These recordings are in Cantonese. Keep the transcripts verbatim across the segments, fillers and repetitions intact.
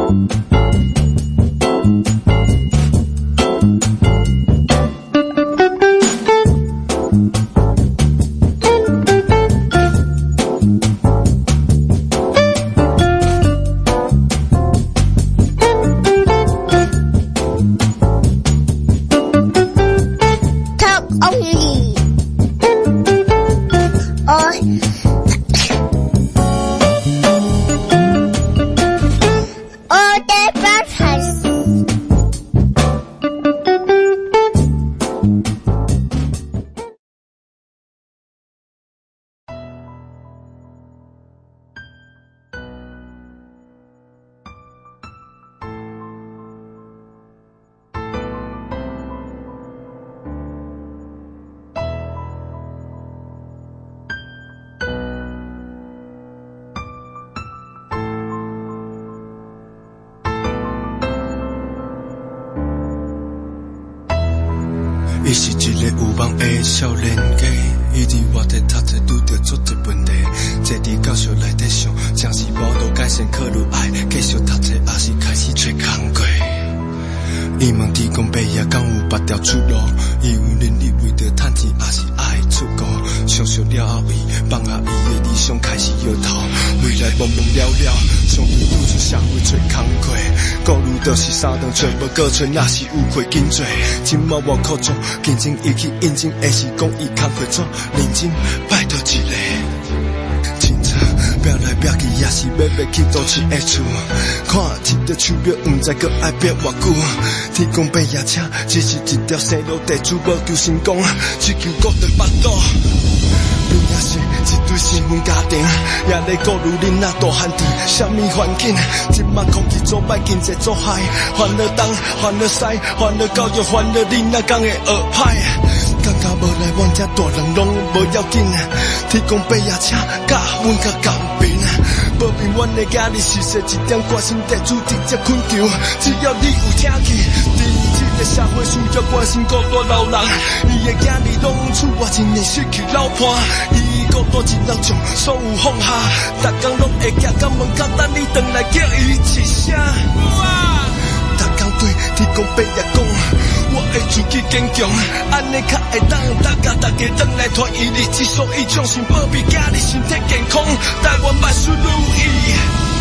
伊是一个有梦的少年家，伊伫外地读册拄着足侪问题，坐伫教室内底想，正是无路改善，考虑爱继续读册，还是开始找工课。伊问天公伯爷敢有别条出路？伊有能力为着趁钱，还是爱出国？想想了后，伊放下伊的理想，开始摇头。未来茫茫了了，终于拄出社会找工课。顾虑就是三顿找无过找，若是有亏紧做。今麦我苦做，竞争伊去应征，还是讲伊工课做认真，拜托一个。飙来飙去，也是要要去都市的厝。看一条手表，不知搁爱飙偌久。天公伯爷请，只是一条生路地主，无求成功，只求顾着腹肚。边也是一对新婚家庭，也在顾虑囡仔大汉伫什么环境。今麦空气做歹，经济做歹，烦恼东，烦恼西，烦恼教育，烦恼囡仔讲的学歹。感觉无来阮这大人拢无要紧，天公伯爷请，甲阮甲公平。保平阮的家己实现一点关心地主直接困球，只要你有听去。伫这个社会需要关心孤大老人，伊的囝儿拢厝外真的失去老伴，伊孤大一人将所有放下，逐工拢会行到门口等你回来叫伊一声。逐工对天公伯爷讲，我会自己坚强，安尼较会当大家大家回来团圆日子，所以相信保庇家己身体健康，台湾万事如意。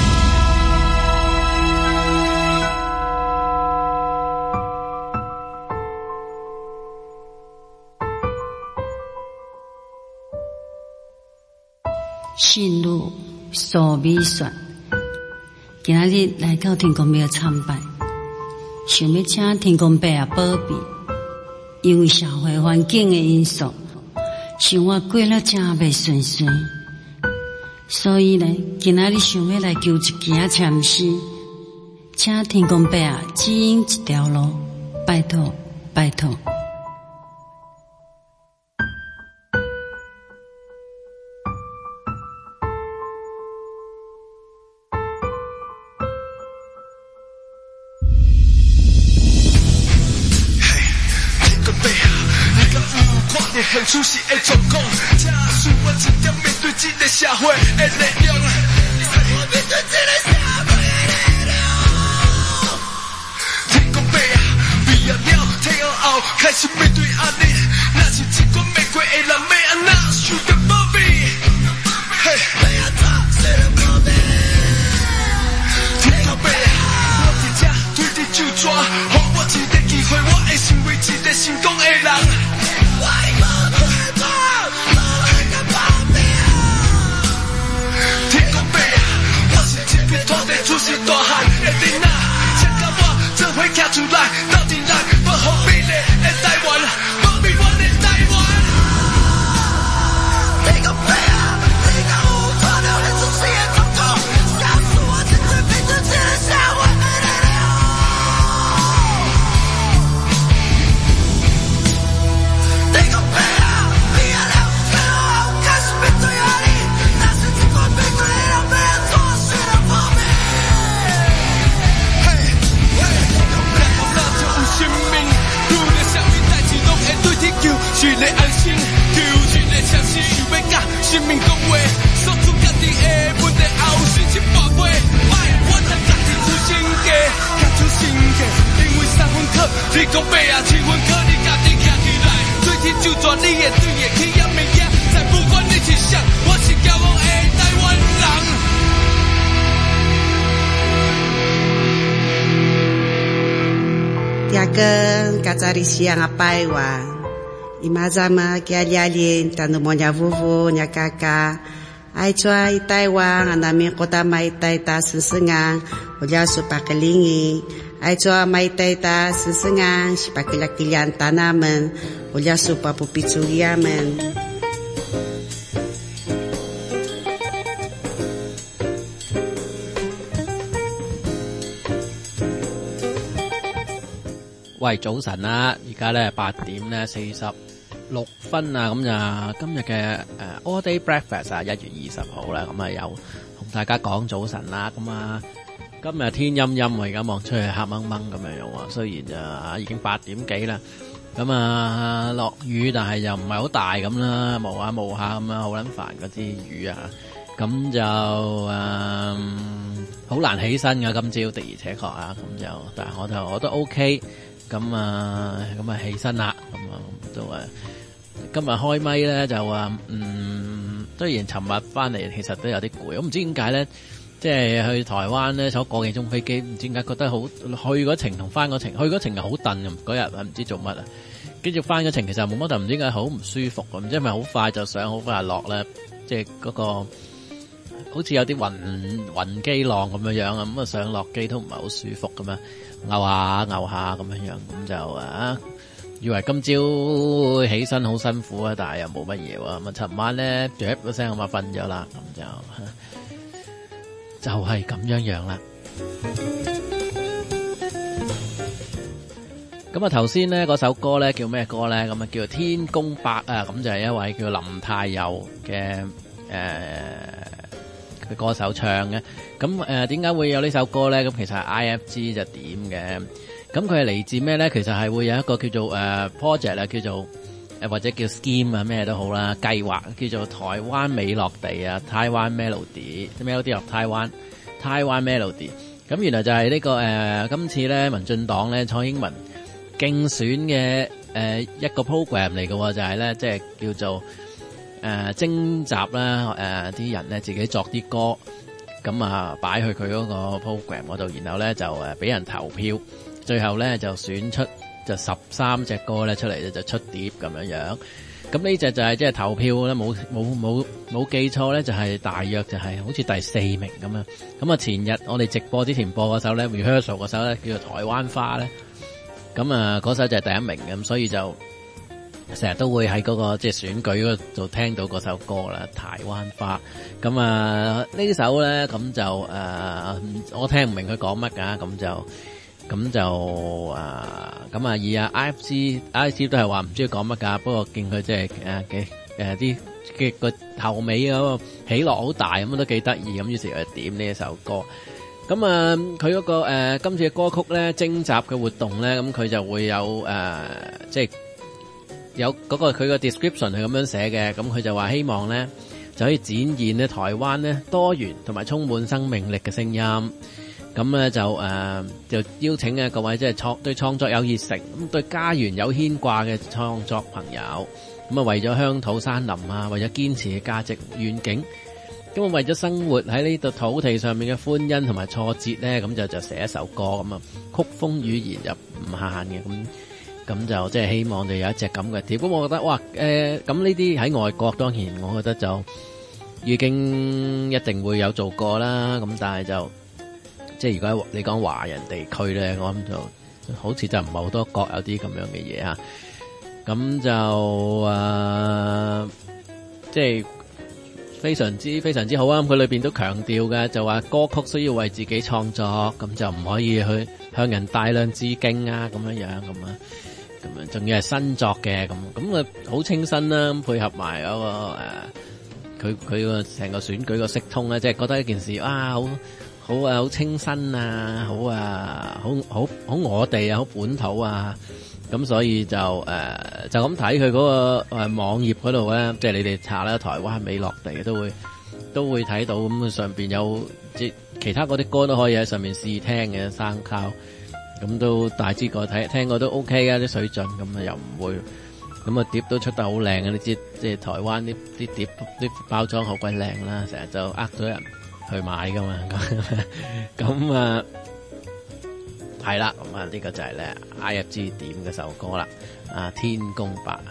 信女苏美雪，今仔日来到天公庙参拜，想要请天公伯爷保庇，因为社会环境的因素，生活过了真袂顺遂，所以呢，今仔日想要来求一件签诗，请天公伯爷指引一条路，拜托，拜托。 很出息的状况，这是我一点面对这个社会的力量。这是我面对这个社会的力量。天公伯爷，毕业了，退学后开始面对压力，那是一关未过的人，要安怎受着保庇？嘿，要安怎受着保庇？天公伯爷，我伫这推你手抓，给我一个机会，我会成为一个成功的人。出世大汉的囡仔，请甲我做伙站出来，斗阵来保护美丽的台湾，保庇我的台湾。天公伯爷，你敢有看到咱出世的状况？告诉我，真正面对这个社会的力量。天公伯爷，你也了解我，开始面对压力，那是一关面对的人，被人做事的方面。是个安心，求一个诚实，想要甲生命讲话，说出家己的问题后，心情跋扈，莫怨咱家己有心。 天公伯啊，千分可你家己徛起来，最天就转你的对的起也物件，才不管你是谁，我是骄傲的台湾人。 Ya ke kacari siang apa iwa imazama kia lialin tanu monya vuvu nya kaka ai chua itai wang anami kota mai tai ta sesengang uja supakelingi ai chua mai tai ta sesengang sipakilakilian tanaman uja supapupitsuriaman 喂，早晨啦！而家咧八點咧四十六分啊，咁就今日嘅誒 All Day Breakfast 啊，一月二十號啦，咁啊有同大家講早晨啦，咁啊今日天陰陰，我而家望出去黑掹掹咁樣樣喎，雖然就啊已經八點幾啦，咁啊落雨，但係又唔係好大咁啦，霧下霧下咁啊，好撚煩嗰啲雨啊，咁就誒好難起身㗎，今朝的而且確啊，咁就但係我就我都 OK。咁啊，咁啊起身啦，咁啊都誒，今日開咪咧就話，嗯，雖然尋日翻嚟其實都有啲攰，我唔知點解咧，即係去台灣咧坐個幾鐘飛機，唔知點解覺得好去嗰程同翻嗰程，去嗰程又好燉咁，嗰日啊唔知做乜啊，跟住翻嗰程其實冇乜，但唔知點解好唔舒服咁，唔知係咪好快就上好快就落咧，即係嗰個好似有啲暈暈機浪咁樣樣啊，咁啊上落機都唔係好舒服咁樣。牛下牛下咁樣樣，咁就啊，以為今朝起身好辛苦啊，但係又冇乜嘢喎。咁啊，尋晚咧，啜一聲咁啊瞓咗啦，咁就就係咁樣樣啦。咁啊，頭先咧嗰首歌咧叫咩歌咧？咁啊叫做《天公伯》啊，咁就係一位叫林太佑嘅誒。呃嘅歌手唱嘅，咁誒點解會有呢首歌咧？咁其實係 I F G 就點嘅，咁佢係嚟自咩咧？其實係會有一個叫做誒、呃、project 啊，叫做誒、呃、或者叫 scheme 啊，咩都好啦，計劃叫做台灣美樂地啊 ，Taiwan Melody，Melody of Taiwan，Taiwan Melody。咁原來就係呢、這個誒、呃、今次咧民進黨咧蔡英文競選嘅誒、呃、一個 program 嚟嘅喎，就係、是、咧即係叫做。誒、呃、徵集啦，誒啲人咧自己作啲歌，咁啊擺去佢嗰個 program 嗰度，然後咧就誒俾人投票，最後咧就選出就十三隻歌咧出嚟咧就出碟咁樣樣。咁呢隻就係即係投票咧冇冇冇冇記錯咧，就係、是、大約就係好似第四名咁樣。咁啊前日我哋直播之前播嗰首咧 rehearsal 嗰首咧叫做台灣花咧，咁啊嗰首就係第一名咁，所以就。成日都會喺嗰個即係選舉嗰度聽到嗰首歌啦，台灣花。咁啊呢首咧咁就誒、呃，我聽唔明佢講乜㗎，咁就咁就誒，咁啊而啊 I F C I F C 都係話唔知佢講乜㗎，不過見佢即係誒嘅誒啲嘅個後尾嗰個起落好大，咁都幾得意，咁於是就點呢一首歌。咁啊佢嗰個誒、呃、今次嘅歌曲咧徵集嘅活動咧，咁佢就會有誒、呃、即係。有嗰個佢個 description 係咁樣寫嘅，咁佢就話希望咧就可以展現咧台灣咧多元同埋充滿生命力嘅聲音，咁咧就誒、呃、就邀請啊各位即係創對創作有熱誠，咁對家園有牽掛嘅創作朋友，咁啊為咗鄉土山林啊，為咗堅持嘅價值願景，咁啊為咗生活喺呢度土地上面嘅歡欣同埋挫折咧，咁就就寫一首歌咁啊，曲風語言就唔限嘅咁。咁就即係希望就有一隻咁嘅碟，咁我覺得哇誒，咁呢啲喺外國當然我覺得就已經一定會有做過啦，咁但係就即係如果你講華人地區咧，我諗就好似就唔係好多國有啲咁樣嘅嘢嚇，咁就誒、呃、即係非常之非常之好啊！佢裏邊都強調嘅就話歌曲需要為自己創作，咁就唔可以去向人大量致敬啊咁樣樣咁啊。咁啊，仲要係新作嘅，咁咁啊好清新啦，咁配合埋嗰、那個誒，佢佢個成個選舉個色通咧，即係覺得一件事啊，好好啊，好清新啊，好啊，好好好我哋啊，好本土啊，咁所以就誒、呃、就咁睇佢嗰個誒網頁嗰度咧，即係你哋查啦，台灣美樂地都會都會睇到，咁上邊有即其他嗰啲歌都可以喺上面試聽嘅，SoundCloud。 咁都大致過睇聽過都 OK 啊，啲水準咁啊又唔會，咁啊碟都出得好靚啊！你知即係台灣啲啲碟啲包裝好鬼靚啦，成日就呃咗人去買噶嘛，咁啊係啦，咁啊呢個就係咧 I F G 點嘅首歌啦，啊天公伯啊。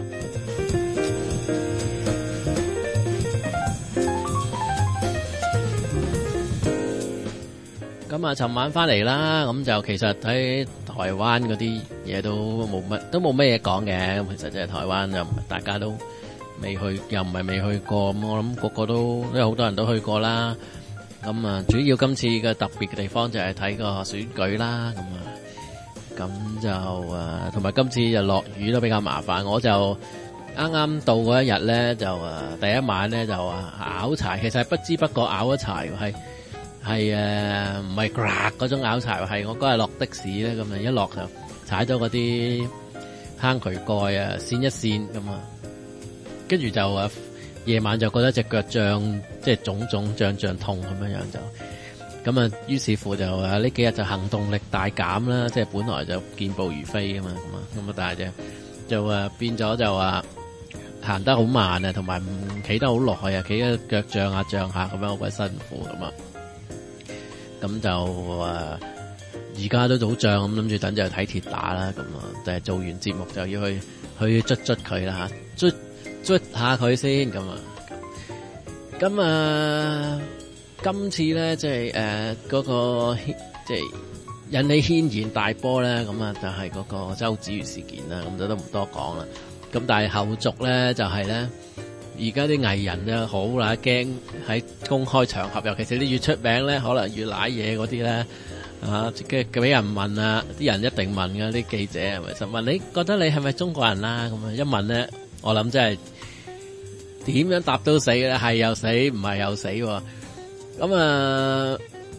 咁啊，尋晚翻嚟啦，咁就其實喺台灣嗰啲嘢都冇乜，都冇咩嘢講嘅。咁其實即係台灣又唔係大家都未去，又唔係未去過。咁我諗個個都，因為好多人都去過啦。咁啊，主要今次嘅特別嘅地方就係睇個選舉啦。咁啊，咁就誒，同埋今次就落雨都比較麻煩。我就啱啱到嗰一日咧，就誒第一晚咧就啊拗柴，其實係不知不覺拗咗柴，係。係誒，唔係 grad 嗰種拗柴，係我嗰日落的士咧，咁啊一落就踩咗嗰啲坑渠蓋啊，跣一跣咁啊，跟住就誒夜晚就覺得隻腳脹，即係腫腫脹脹痛咁樣樣就，咁啊於是乎就誒呢幾日就行動力大減啦，即係本來就健步如飛噶嘛，咁啊咁啊但係就就誒變咗就話行得好慢啊，同埋唔企得好耐啊，企喺腳脹下脹下咁樣好鬼辛苦咁啊。咁就誒，而家都好脹咁，諗住等就睇鐵打啦。咁啊，但係做完節目就要去去捽捽佢啦嚇，捽捽下佢先咁啊。咁啊，今次咧即係誒嗰個即係引起軒然大波咧，咁啊就係嗰個周子瑜事件啦。咁就都唔多講啦。咁但係後續咧就係咧。而家啲藝人咧好啦，驚喺公開場合，尤其是啲越出名咧，可能越瀨嘢嗰啲咧，啊，嘅俾人問啊，啲人一定問㗎，啲記者係咪實問你覺得你係咪中國人啦？咁啊一問咧，我諗真係點樣答到死咧，係又死，唔係又死喎。咁啊，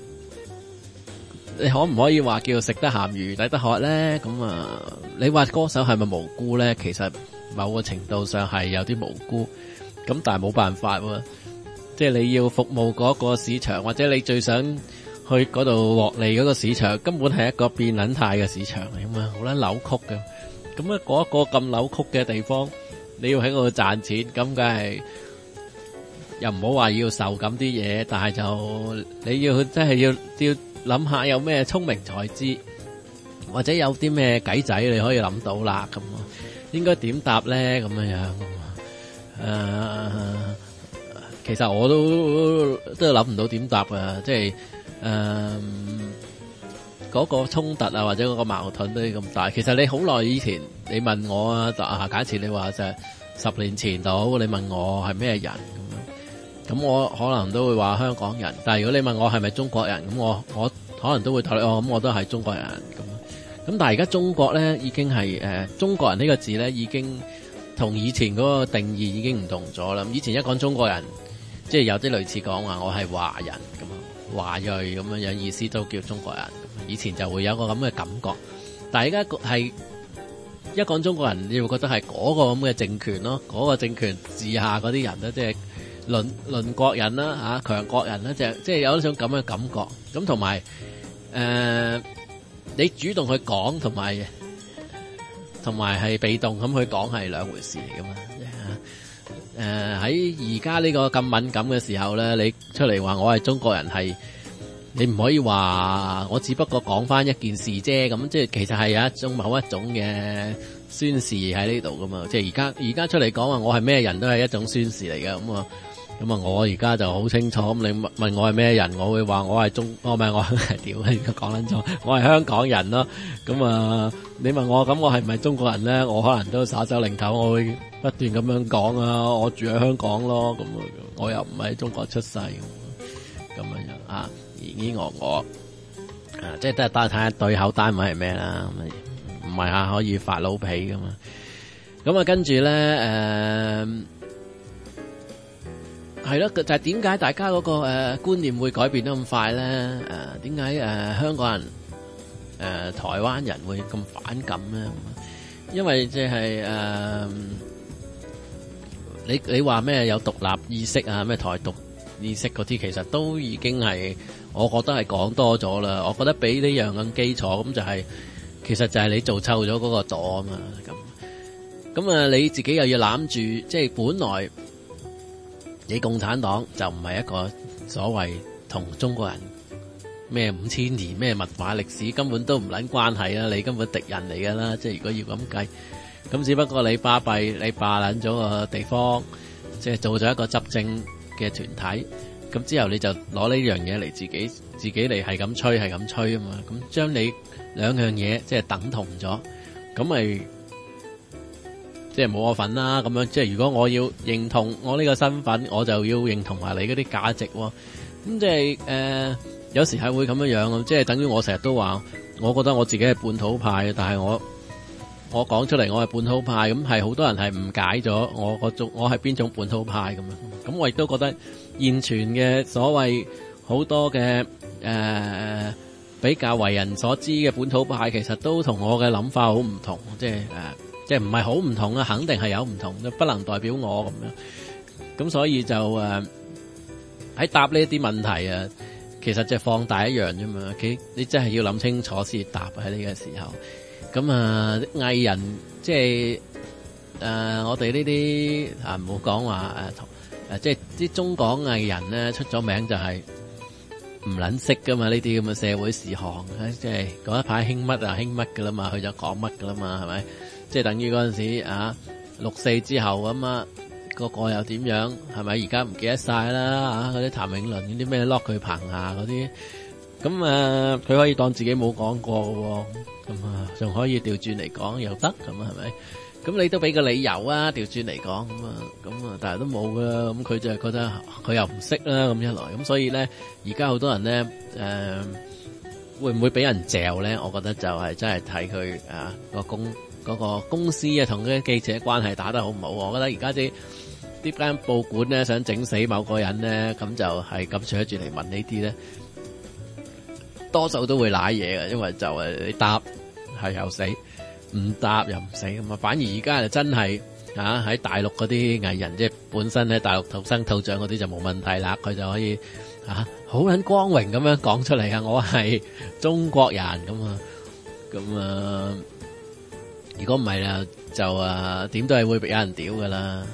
你可唔可以話叫食得鹹魚抵得渴咧？咁啊，你話歌手係咪無辜咧？其實某個程度上係有啲無辜。咁但係冇辦法喎，即係你要服務嗰個市場，或者你最想去嗰度獲利嗰個市場，根本係一個變撚態嘅市場嚟嘛，好撚扭曲嘅。咁啊，嗰一個咁扭曲嘅地方，你要喺嗰度賺錢，咁梗係又唔好話要受咁啲嘢，但係就你要真係要要諗下有咩聰明才智，或者有啲咩計仔你可以諗到啦。咁啊，應該點答咧？咁樣樣。誒、呃，其實我都都諗唔到點答啊！即係誒嗰個衝突啊，或者嗰個矛盾都咁大。其實你好耐以前，你問我啊，假設你話就係十年前度，你問我係咩人咁樣，咁我可能都會話香港人。但係如果你問我係咪中國人，咁我我可能都會答你哦，咁我都係中國人咁。咁但係而家中國咧已經係誒、呃、中國人呢個字咧已經。同以前嗰個定義已經唔同咗啦。以前一講中國人，即係有啲類似講話我係華人咁啊，華裔咁樣樣意思都叫中國人。以前就會有個咁嘅感覺，但係而家係一講中國人，你會覺得係嗰個咁嘅政權咯，嗰、嗰個政權治下嗰啲人咧，即係鄰鄰國人啦嚇，強國人啦，就即係有一種咁嘅感覺。咁同埋誒，你主動去講同埋。同埋係被動咁去講係兩回事嚟噶嘛？誒喺而家呢個咁敏感嘅時候咧，你出嚟話我係中國人係，你唔可以話我只不過講翻一件事啫。咁即係其實係有一種某一種嘅宣示喺呢度噶嘛。即係而家而家出嚟講話我係咩人都係一種宣示嚟嘅。咁啊咁啊，我而家就好清楚。咁你問我係咩人，我會話我係中，我唔係我係屌，而家講緊錯，我係香港人咯。咁啊，你問我咁我係唔係中國人咧？我可能都耍手擰頭，我會不斷咁樣講啊。我住喺香港咯，咁我又唔係中國出世，咁樣樣啊，依依我我啊，即係都係睇下對口單位係咩啦。咁唔係下可以發老脾噶嘛。咁啊，跟住咧誒。係咯，就係點解大家嗰、那個誒、呃、觀念會改變得咁快咧？誒點解誒香港人誒、呃、台灣人會咁反感咧？因為即係誒你你話咩有獨立意識啊，咩台獨意識嗰啲，其實都已經係我覺得係講多咗啦。我覺得比呢樣咁基礎，咁就係、是、其實就係你做臭咗嗰個朵啊嘛。咁咁啊，你自己又要攬住，即係本來你共產黨就唔係一個所謂同中國人咩五千年咩文化歷史根本都唔撚關係啦，你根本敵人嚟㗎啦。即係如果要咁計，咁只不過你巴閉，你霸撚咗個地方，即係做咗一個執政嘅團體。咁之後你就攞呢樣嘢嚟自己自己嚟係咁吹係咁吹啊嘛。咁將你兩樣嘢即係等同咗，咁咪即係冇我份啦。咁樣即係如果我要認同我呢個身份，我就要認同埋你嗰啲價值喎。咁即係誒、呃，有時係會咁樣樣，即係等於我成日都話，我覺得我自己係本土派，但係我我講出嚟我係本土派，咁係好多人係誤解咗我個種我係邊種本土派咁樣。咁我亦都覺得現存嘅所謂好多嘅誒、呃、比較為人所知嘅本土派，其實都同我嘅諗法好唔同，即係誒、呃、即係唔係好唔同啊，肯定係有唔同，不能代表我咁樣。咁所以就誒喺、呃、答呢啲問題啊，其實就放大一樣啫嘛。佢你真係要諗清楚先答喺呢個時候。咁啊藝人即係誒、呃、我哋呢啲啊唔好講話誒同。誒，即係啲中港藝人咧出咗名就係唔撚識噶嘛，呢啲咁嘅社會事項，即係嗰一排興乜啊興乜噶啦嘛，佢就講乜噶啦嘛，係咪？即係等於嗰陣時啊六四之後咁啊，個個又點樣？係咪？而家唔記得晒啦啊！嗰啲譚詠麟嗰啲咩 lock 佢棚下嗰啲，咁啊佢可以當自己冇講過喎，咁啊仲可以調轉嚟講又得，咁啊係咪？咁你都俾個理由啊，調轉嚟講咁啊，咁啊，但係都冇噶，咁佢就係覺得佢又唔識啦，咁一來，咁所以咧，而家好多人咧，誒、呃，會唔會俾人嚼咧？我覺得就係真係睇佢啊個公嗰個公司啊同啲記者關係打得好唔好？我覺得而家啲啲間報館咧想整死某個人咧，咁就係咁扯住嚟問呢啲咧，多數都會瀨嘢嘅，因為就係你答係又死。唔答又唔死咁啊！反而而家就真係啊喺大陸嗰啲藝人，即係本身喺大陸土生土長嗰啲就冇問題啦，佢就可以啊好撚光榮咁樣講出嚟啊！我係中國人咁啊，咁啊，如果唔係啦，就啊點都係會俾人屌噶啦。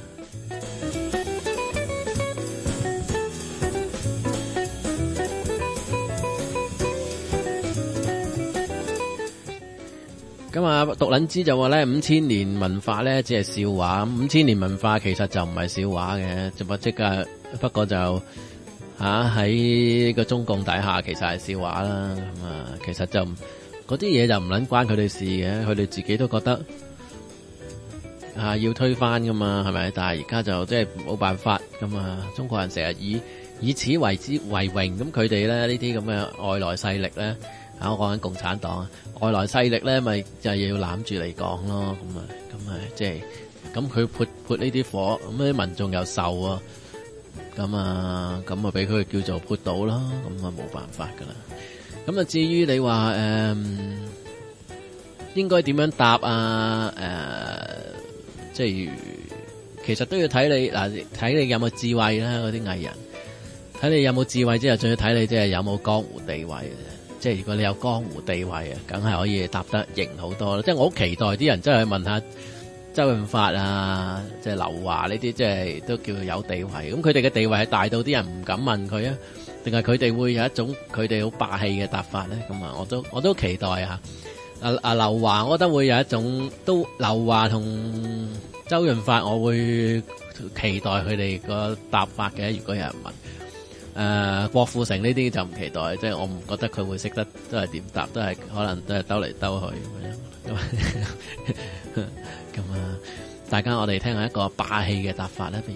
咁啊，獨撚之就話咧，五千年文化咧只係笑話，五千年文化其實就唔係笑話嘅，就不即係不過就吓喺個中共底下，其實係笑話啦。咁啊，其實就嗰啲嘢就唔撚關佢哋事嘅，佢哋自己都覺得啊要推翻噶嘛，係咪？但係而家就即係冇辦法咁啊，中國人成日以以此為之為榮，咁佢哋咧呢啲咁嘅外來勢力咧。啊！我講緊共產黨啊，外來勢力咧，咪就係要攬住嚟講咯。咁啊，咁啊，即係咁佢潑潑呢啲火，咁啲民眾又受啊。咁啊，咁啊，俾佢叫做潑到咯。咁啊，冇辦法噶啦。咁啊，至於你話誒、嗯，應該點樣答啊？誒、呃，即係其實都要睇你嗱，睇你有冇智慧啦。嗰啲藝人，睇你有冇智慧之後，仲要睇你即係有冇江湖地位。即係如果你有江湖地位啊，梗係可以答得型好多啦。即係我好期待啲人真係去問下周潤發啊，即係劉華呢啲，即係都叫有地位。咁佢哋嘅地位係大到啲人唔敢問佢啊，定係佢哋會有一種佢哋好霸氣嘅答法咧？咁啊，我都我都期待啊！啊啊劉華，我覺得會有一種都劉華同周潤發，我會期待佢哋個答法嘅。如果有人問。誒、呃，郭富城呢啲就唔期待，即係我唔覺得佢會識得都係點答，都係可能都係兜嚟兜去咁咁啊！大家我哋聽下一個霸氣嘅答法啦，不如。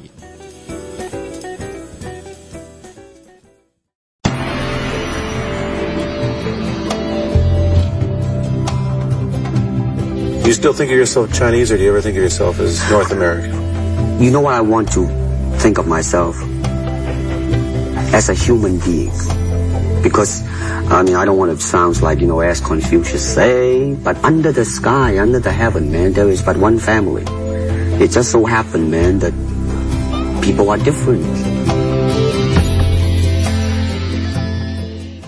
Do you still think of yourself Chinese, or do you ever think of yourself as North American? You know what I want to think of myself? As a human being, because I mean I don't want to sound like, you know, as Confucius say, but under the sky, under the heaven, man, there is but one family. It just so happened, man, that people are different.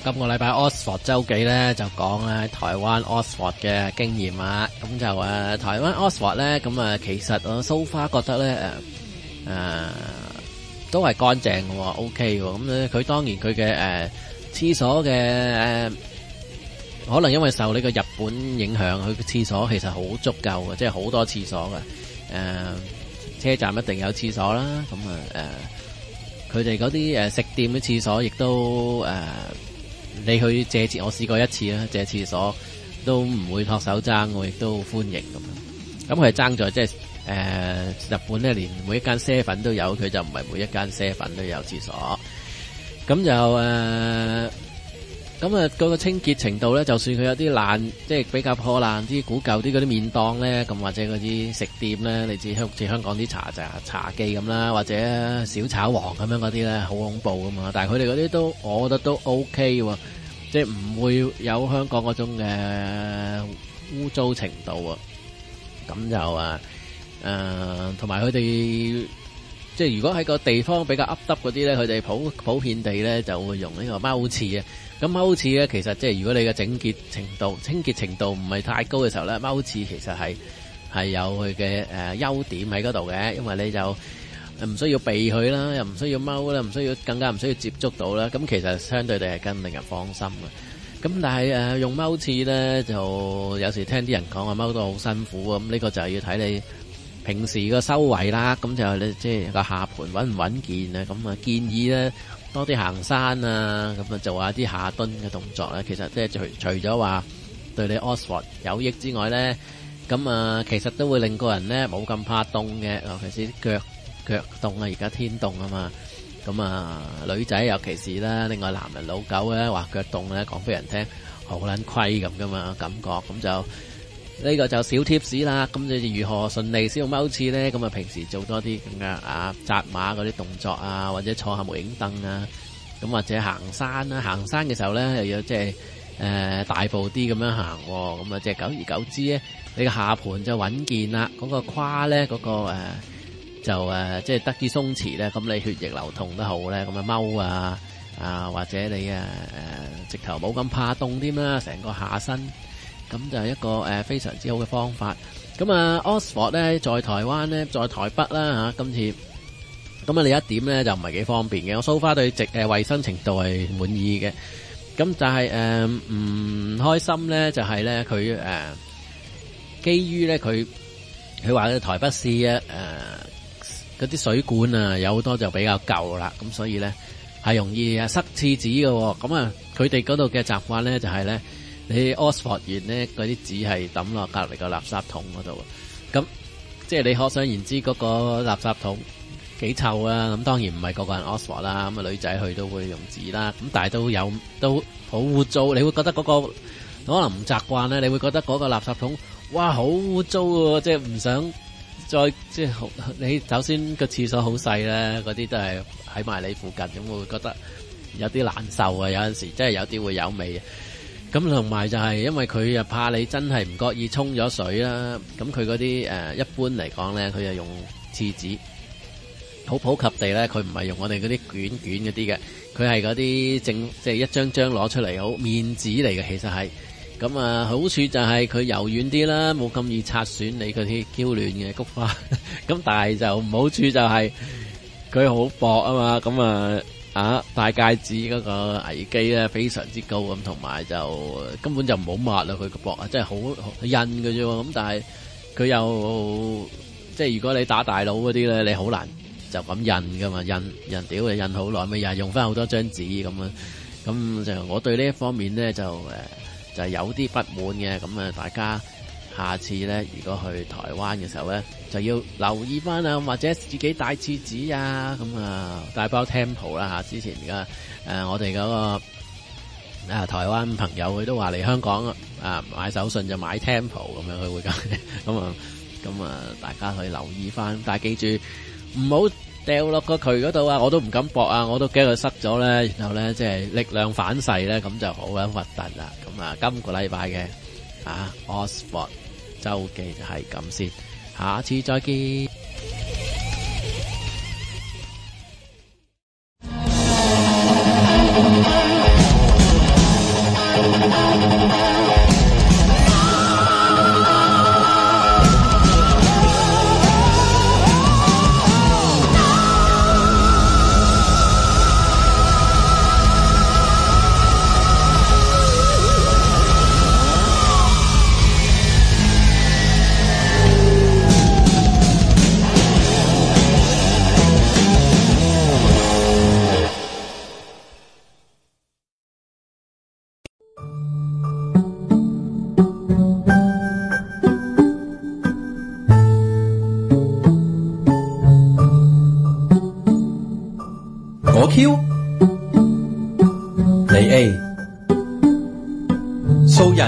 今個禮拜 Oxford 周記咧就講咧台灣 Oxford 嘅經驗啊，咁就誒台灣 Oxford 咧，咁啊其實我 so far 覺得咧誒誒都係乾淨嘅喎 ，OK 喎，咁咧佢當然佢嘅誒廁所嘅誒、呃、可能因為受呢個日本影響，佢嘅廁所其實好足夠嘅，即係好多廁所嘅，誒、呃、車站一定有廁所啦，咁啊誒。呃佢哋嗰啲誒食店嘅廁所亦都誒、呃，你去借廁，我試過一次啦，借廁所都唔會托手踭，我亦都好歡迎咁樣。咁佢係爭在即係誒日本咧，連每一間啡粉都有，佢就唔係每一間啡粉都有廁所。咁就誒，咁啊嗰個清潔程度咧，就算佢有啲爛，即係比較破爛啲、古舊啲嗰啲麵檔咧，咁或者嗰啲食店咧，你知香似香港啲茶茶茶記咁啦，或者小炒王咁樣嗰啲咧，好恐怖噶嘛。但係佢哋嗰啲都，我覺得都 OK 喎，即係唔會有香港嗰種嘅污糟程度啊。咁就啊誒，同埋佢哋即係如果喺個地方比較噏耷嗰啲咧，佢哋普普遍地咧就會用呢個貓廁啊。咁踎廁咧，其實即係如果你嘅整潔程度、清潔程度唔係太高嘅時候咧，踎廁其實係係有佢嘅誒優點喺嗰度嘅，因為你就唔需要避佢啦，又唔需要踎啦，唔需要更加唔需要接觸到啦。咁其實相對地係更令人放心嘅。咁但係誒、呃、用踎廁咧，就有時聽啲人講話踎到好辛苦啊。咁呢個就係要睇你平時個修為啦。咁就你即係個下盤穩唔穩健啊。咁啊建議咧，多啲行山啊，咁啊做下啲下蹲嘅動作咧，其實即係除除咗話對你 Oxford 有益之外咧，咁啊其實都會令個人咧冇咁怕凍嘅，尤其是啲腳腳凍啊，而家天凍啊嘛，咁啊女仔尤其是啦，另外男人老狗咧話腳凍咧，講俾人聽好撚虧咁噶嘛感覺，咁就呢個就小 tips 啦。咁你如何順利使用踎廁咧？咁啊平時做多啲咁嘅啊紮馬嗰啲動作啊，或者坐下無影凳啊，咁或者行山啦。行山嘅時候咧又要即係誒大步啲咁樣行，咁啊即係久而久之咧，你個下盤就穩健啦，嗰、嗰個胯咧嗰個誒、呃、就誒即係得以鬆弛咧，咁你血液流通得好咧，咁啊踎啊啊或者你誒誒、呃、直頭冇咁怕凍添啦，成個下身。咁就係一個誒非常之好嘅方法。咁啊 Oxford 咧，在台灣咧，在台北啦嚇，今次咁啊，你一點咧就唔係幾方便嘅。我 so far 對直誒衞生程度係滿意嘅。咁但係誒唔開心咧，就係咧佢誒基於咧佢佢話台北市啊誒嗰啲水管啊有好多就比較舊啦，咁所以咧係容易啊塞廁紙嘅。咁啊佢哋嗰度嘅習慣咧就係咧。你 Oxford 完咧，嗰啲紙係抌落隔離個垃圾桶嗰度，咁即係你可想而知嗰個垃圾桶幾臭啊！咁當然唔係個個人 Oxford 啦，咁啊女仔去都會用紙啦，咁但係都有都好污糟，你會覺得嗰、嗰個可能唔習慣咧，你會覺得嗰個垃圾桶哇好污糟喎，即係唔想再即係你首先個廁所好細咧，嗰啲都係喺埋你附近，咁我會覺得有啲難受啊！有陣時即係有啲會有味。咁同埋就係因為佢又怕你真係唔覺意沖咗水啦，咁佢嗰啲誒一般嚟講咧，佢就用廁紙，好普及地咧，佢唔係用我哋嗰啲卷卷嗰啲嘅，佢係嗰啲正即係一張張攞出嚟好面紙嚟嘅，其實係咁啊。好處就係佢柔軟啲啦，冇咁易擦損你嗰啲嬌嫩嘅菊花。咁但係就唔好處就係佢好薄啊嘛，咁啊。啊！戴戒指嗰個危機咧非常之高咁，同埋就根本就唔好抹啦，佢個膊啊，真係好印嘅啫。咁但係佢又即係如果你打大佬嗰啲咧，你好難就咁印噶嘛，印印屌嘅印好耐，咪又係用翻好多張紙咁樣。咁就我對呢一方面咧就誒就係有啲不滿嘅。咁啊，大家下次咧如果去台灣嘅時候咧，就要留意翻啊，或者自己帶廁紙啊，咁啊帶包 Tempo 啦嚇。之前而家誒我哋嗰個啊台灣朋友佢都話嚟香港啊買手信就買 Tempo 咁樣，佢會咁咁啊咁啊，大家去留意翻。但係記住唔好掉落個渠嗰度啊！我都唔敢駁啊，我都驚佢塞咗咧。然後咧即係力量反噬咧，咁就好撚核突啦。咁啊，今個禮拜嘅啊 Oxford 周記就係咁先。下次再見。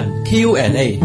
人 Q and A。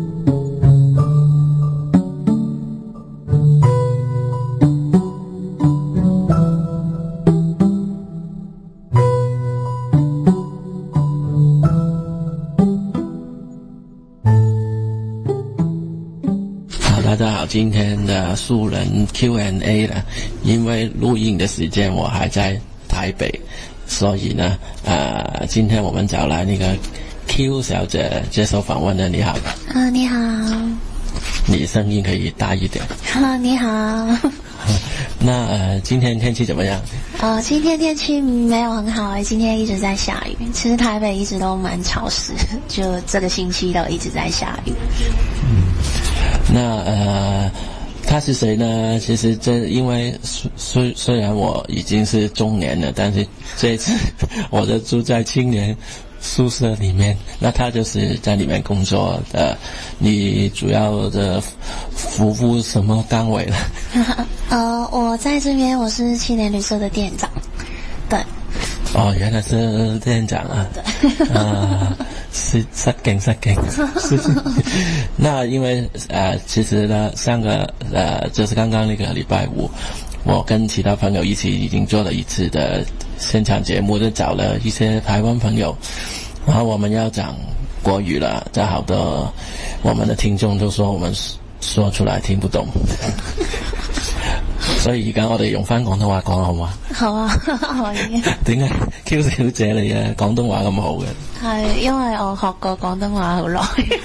大家好，今天的素人 Q and A 呢，因为录音的时间我还在台北，所以呢，呃，今天我们找来那个 Q 小姐接受访问的。你好。 啊，你好。 你声音可以大一点。 啊，你好。 那呃，今天天气怎么样？ 呃，今天天气没有很好，今天一直在下雨。其实台北一直都蛮潮湿，就这个星期都一直在下雨。 嗯，那呃，他是谁呢？其实这因为虽虽然我已经是中年了，但是这一次我就住在青年宿舍里面，那他就是在里面工作的。你主要的服务什么岗位呢？ 呃，我在这边我是青年旅社的店长。对。 哦，原来是店长啊。对。啊，是失敬失敬。那因为呃，其实呢，上个呃，就是刚刚那个礼拜五，我跟其他朋友一起已经做了一次的现场节目，就找了一些台湾朋友，然后我们要讲国语了，在好多我们的聽眾都說我們說出來聽不懂，所以而家我哋用翻廣東話講好嘛？ 好啊，可以。 點解 Q 小姐你嘅廣東話咁好嘅？ 係因為我學過廣東話好耐。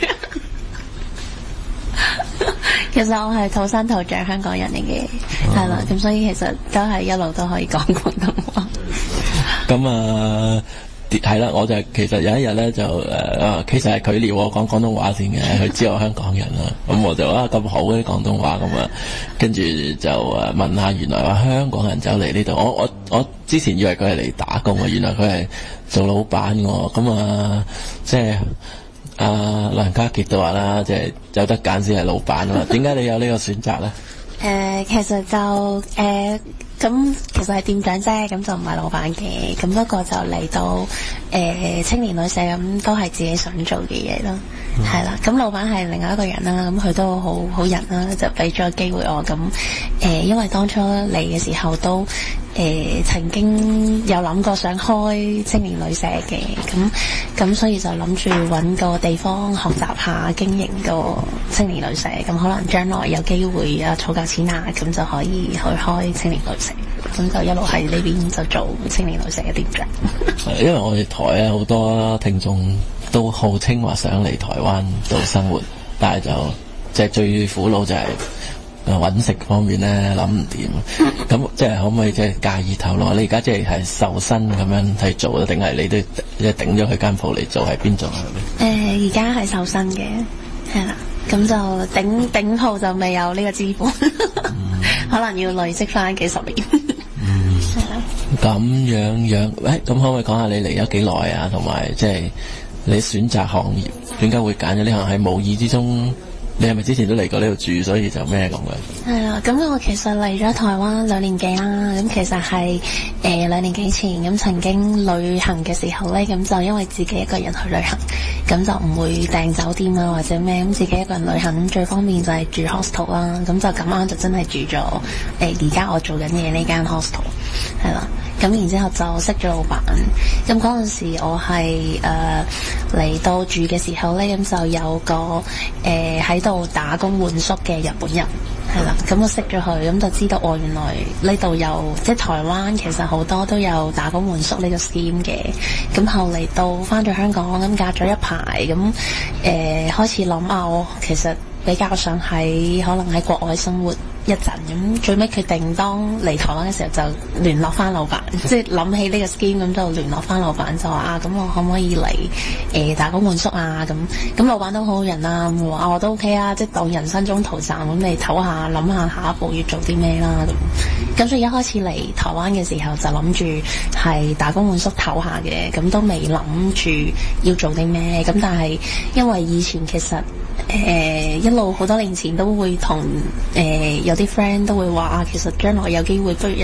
其實我係土生土長香港人嚟嘅，係啦，咁所以其實都係一路都可以講廣東話。咁啊。係啦，我就其實有一日咧就誒、呃，其實係佢撩我講廣東話先嘅，佢知我香港人啦，咁我就啊咁好嘅廣東話咁啊，跟住就誒問下，原來話香港人走嚟呢度，我我我之前以為佢係嚟打工嘅，原來佢係做老闆喎，咁啊即係阿梁家傑都話啦，即係有得揀先係老闆啊嘛，點解你有呢個選擇咧？ 誒、呃，其實就誒。呃咁其實係店長啫，咁就唔係老闆嘅。咁不過就嚟到誒、呃、青年旅社咁，都係自己想做嘅嘢咯，係、嗯、啦。咁老闆係另外一個人啦，咁佢都好好人啦，就俾咗機會我。咁誒、呃，因為當初嚟嘅時候都誒、呃、曾經有諗過想開青年旅社嘅，咁咁所以就諗住揾個地方學習下經營個青年旅社，咁可能將來有機會啊儲夠錢啊，咁就可以去開青年旅社。咁就一路喺呢邊就做青年旅社嘅店長。 因為我哋台咧好多聽眾都號稱話想嚟台灣度生活，但係就即係最苦惱就係揾食方面咧諗唔掂。咁即係可唔可以即係介意透露？你而家即係係受薪咁樣去做，定係你都即係頂咗佢間鋪嚟做，係邊種啊？ 誒，而家係受薪嘅，係啦。咁就頂頂鋪就未有呢個資本，嗯、可能要累積翻幾十年。 嗯，係啦。咁樣樣，誒，咁可唔可以講下你嚟咗幾耐啊？同埋即係你選擇行業點解會揀咗呢行？係無意之中，你係咪之前都嚟過呢度住，所以就咩咁嘅？ 係啦，咁我其實嚟咗台灣兩年幾啦，咁其實係誒兩年幾前咁曾經旅行嘅時候咧，咁就因為自己一個人去旅行，咁就唔會訂酒店啊或者咩，咁自己一個人旅行最方便就係住 hostel 啦，咁就咁啱就真係住咗誒而家我做緊嘅呢間 hostel， 係啦。咁然之後就識咗老闆，咁嗰陣時我係誒嚟到住嘅時候咧，咁就有個誒喺度打工換宿嘅日本人，係啦，咁我識咗佢，咁就知道哦，原來呢度有即係台灣其實好多都有打工換宿呢個 scheme 嘅，咁後嚟到返咗香港，咁隔咗一排，咁誒、呃、開始諗啊，我其實比較想喺可能喺國外生活一陣，咁最尾決定當嚟台灣嘅時候就聯絡翻老闆，即係諗起呢個 scheme 咁就聯絡翻老闆就話啊，咁我可唔可以嚟誒、呃、打工換宿啊？咁咁老闆都好好人啊，咁話我都 OK 啊，即係當人生中途站咁你唞下諗下下一步要做啲咩啦咁。咁所以一開始嚟台灣嘅時候就諗住係打工換宿唞下嘅，咁都未諗住要做啲咩。咁但係因為以前其實誒、呃、一路好多年前都會同誒、呃、有啲 friend 都會話啊，其實將來有機會不如一齊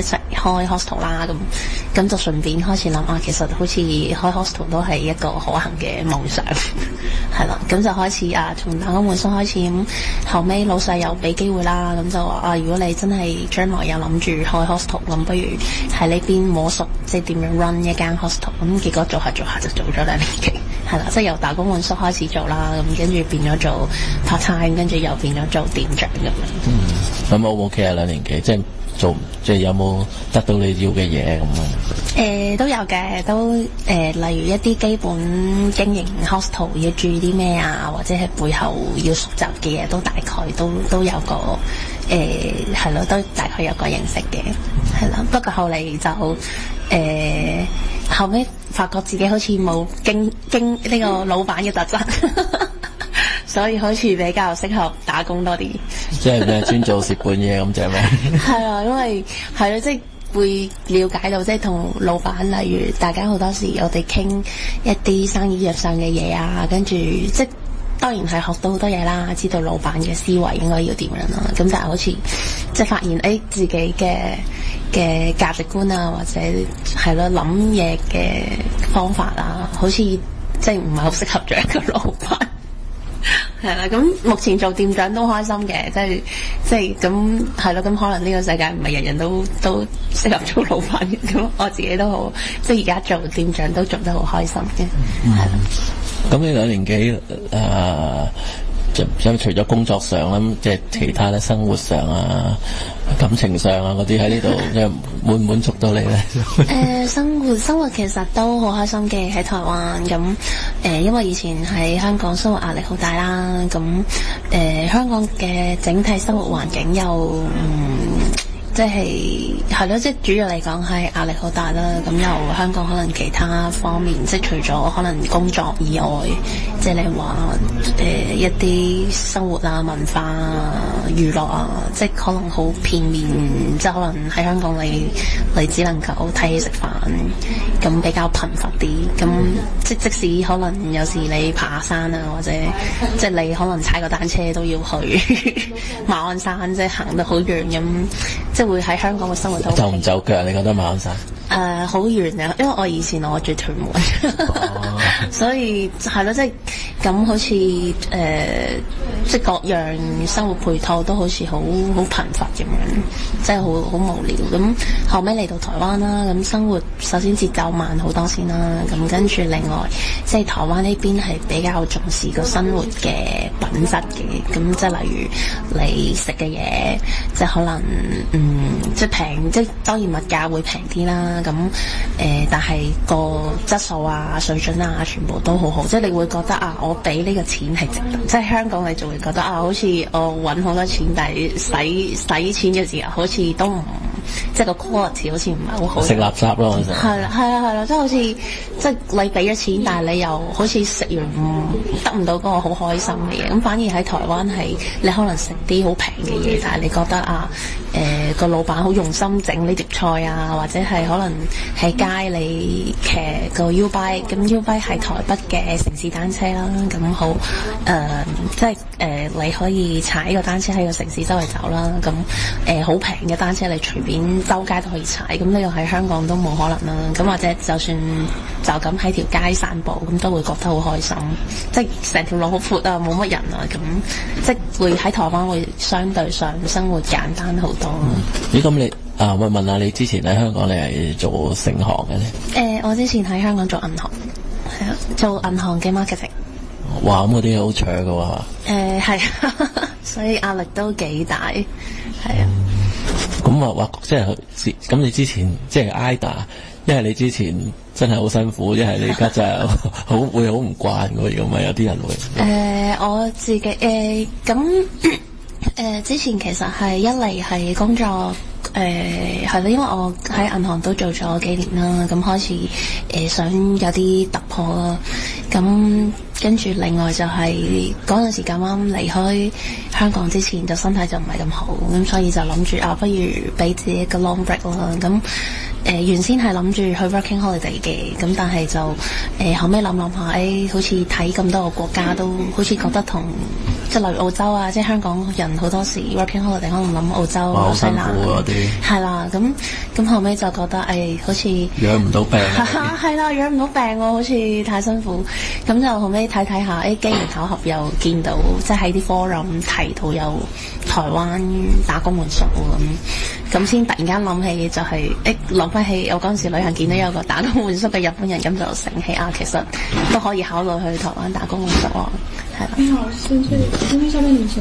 開 hostel 啦，咁咁就順便開始諗啊，其實好似開 hostel 都係一個可行嘅夢想，係啦，咁就開始啊，從打工換宿開始，咁後尾老細又俾機會啦，咁就話啊，如果你真係將來有諗住開 hostel，咁不如喺呢邊摸熟即係點樣 run 一間 hostel，咁結果做下做下就做咗兩年幾，係啦，即係由打工換宿開始做啦，咁跟住變咗做 part time， 跟住又變咗做店長咁樣。 嗯，咁我 O K 啊，兩年幾，即係做即係有冇得到你要嘅嘢咁啊？ 誒、呃、都有嘅，都誒、呃、例如一啲基本經營 hostel 要注意啲咩啊，或者係背後要熟習嘅嘢，都大概都都有個誒係咯，都大概有個認識嘅，係啦。不過後嚟就誒、呃、後尾發覺自己好似冇經經呢個老闆嘅特質。所以好似比較適合打工多啲， 即係咩專做蝕本嘢咁就係咩？ 係啊，因為係咯，即係會了解到，即係同老闆，例如大家好多時我哋傾一啲生意上嘅嘢啊，跟住即係當然係學到好多嘢啦，知道老闆嘅思維應該要點樣啦。咁但係好似即係發現誒、哎、自己嘅嘅價值觀啊，或者係咯諗嘢嘅方法啊，好似即係唔係好適合做一個老闆。係啦，咁目前做店長都開心嘅，即係即係咁係咯，咁可能呢個世界唔係人人都都適合做老闆嘅，咁我自己都好，即係而家做店長都做得好開心嘅，係啦。 咁呢兩年幾誒，就咁除咗工作上啦，即係其他咧生活上啊、感情上啊嗰啲喺呢度，即係滿唔滿足到你咧？ 誒、呃，生活生活其實都好開心嘅喺台灣，咁誒、呃，因為以前喺香港生活壓力好大啦，咁誒、呃，香港嘅整體生活環境又嗯。即係係咯，即係主要嚟講係壓力好大啦。咁由香港可能其他方面，即係除咗可能工作以外，即係你話誒、呃、一啲生活啊、文化啊、娛樂啊，即係可能好片面。即係可能喺香港你你只能夠睇戲食飯，咁比較貧乏啲。咁即即使可能有時你爬山啊，或者即係你可能踩個單車都要去馬鞍山，即係行得好遠咁。即係會喺香港嘅生活都走唔走腳？你覺得馬鞍山？ 誒好遠啊！因為我以前我住屯門，哦、所以係咯，即係咁好似誒、呃，即係各樣生活配套都好似好好貧乏咁樣，即係好好無聊。咁後尾嚟到台灣啦，咁生活首先節奏慢好多先啦，咁跟住另外即係台灣呢邊係比較重視個生活嘅品質嘅，咁即係例如你食嘅嘢，即係可能嗯，即係平，即係當然物價會平啲啦。咁誒、呃，但係個質素啊、水準啊，全部都好好，即係你會覺得啊，我俾呢個錢係值得。即係香港你就會覺得啊，好似我揾好多錢，但係使使錢嘅時候，好似都唔，即係個 quality 好似唔係好好。食垃圾咯，其實係啦，係啦，係啦，即係好似即係你俾咗錢，但係你又好似食完唔得唔到嗰個好開心嘅嘢。咁反而喺台灣係你可能食啲好平嘅嘢，但係你覺得啊，誒、呃、個老闆好用心整呢碟菜啊，或者係可能喺街你騎個 U-Bike， 咁 U-Bike 係台北嘅城市單車啦，咁好誒、呃，即係誒、呃、你可以踩個單車喺個城市周圍走啦，咁誒好平嘅單車你隨便周街都可以踩，咁呢個喺香港都冇可能啦，咁或者就算就咁喺條街散步，咁都會覺得好開心，即係成條路好闊啊，冇乜人啊，咁即係會喺台灣會相對上生活簡單好多。 咦、嗯？咁你？啊！我問下你之前喺香港你係做盛行嘅咧？ 誒、呃，我之前喺香港做銀行，係啊，做銀行嘅 marketing。 哇！咁嗰啲好搶㗎喎。誒係、呃，所以壓力都幾大，係啊。 咁啊話即係咁，你之前即係 I D A， 一係你之前真係好辛苦，一係你而家真係好會好唔慣㗎，如果唔係有啲人會。誒、 呃，我自己誒咁誒之前其實係一嚟係工作。誒係咯，因為我喺銀行都做咗幾年啦，咁開始誒、呃、想有啲突破啦。咁跟住另外就係嗰陣時咁啱離開香港之前，就身體就唔係咁好，咁所以就諗住啊，不如俾自己一個 long break 啦。咁呃、原先係諗住去 working holiday 嘅，咁但係就誒、呃、後尾諗諗下，誒、欸、好似睇咁多個國家都好似覺得同即係例如澳洲啊，即係香港人好多時 working holiday 可能諗澳洲、紐西蘭嗰啲，係啦，咁咁後尾就覺得誒、欸、好似養唔到病， 係啦，養唔到病喎，好似太辛苦，咁就後尾睇睇下，誒機緣巧合又見到即係喺啲 forum 提到有台灣打工換宿咁，咁先突然間諗起就係誒諗翻起我嗰陣時旅行見到有個打工換宿嘅日本人，咁就醒起啊，其實都可以考慮去台灣打工換宿喎，係啦。你好，先生，今天下面你選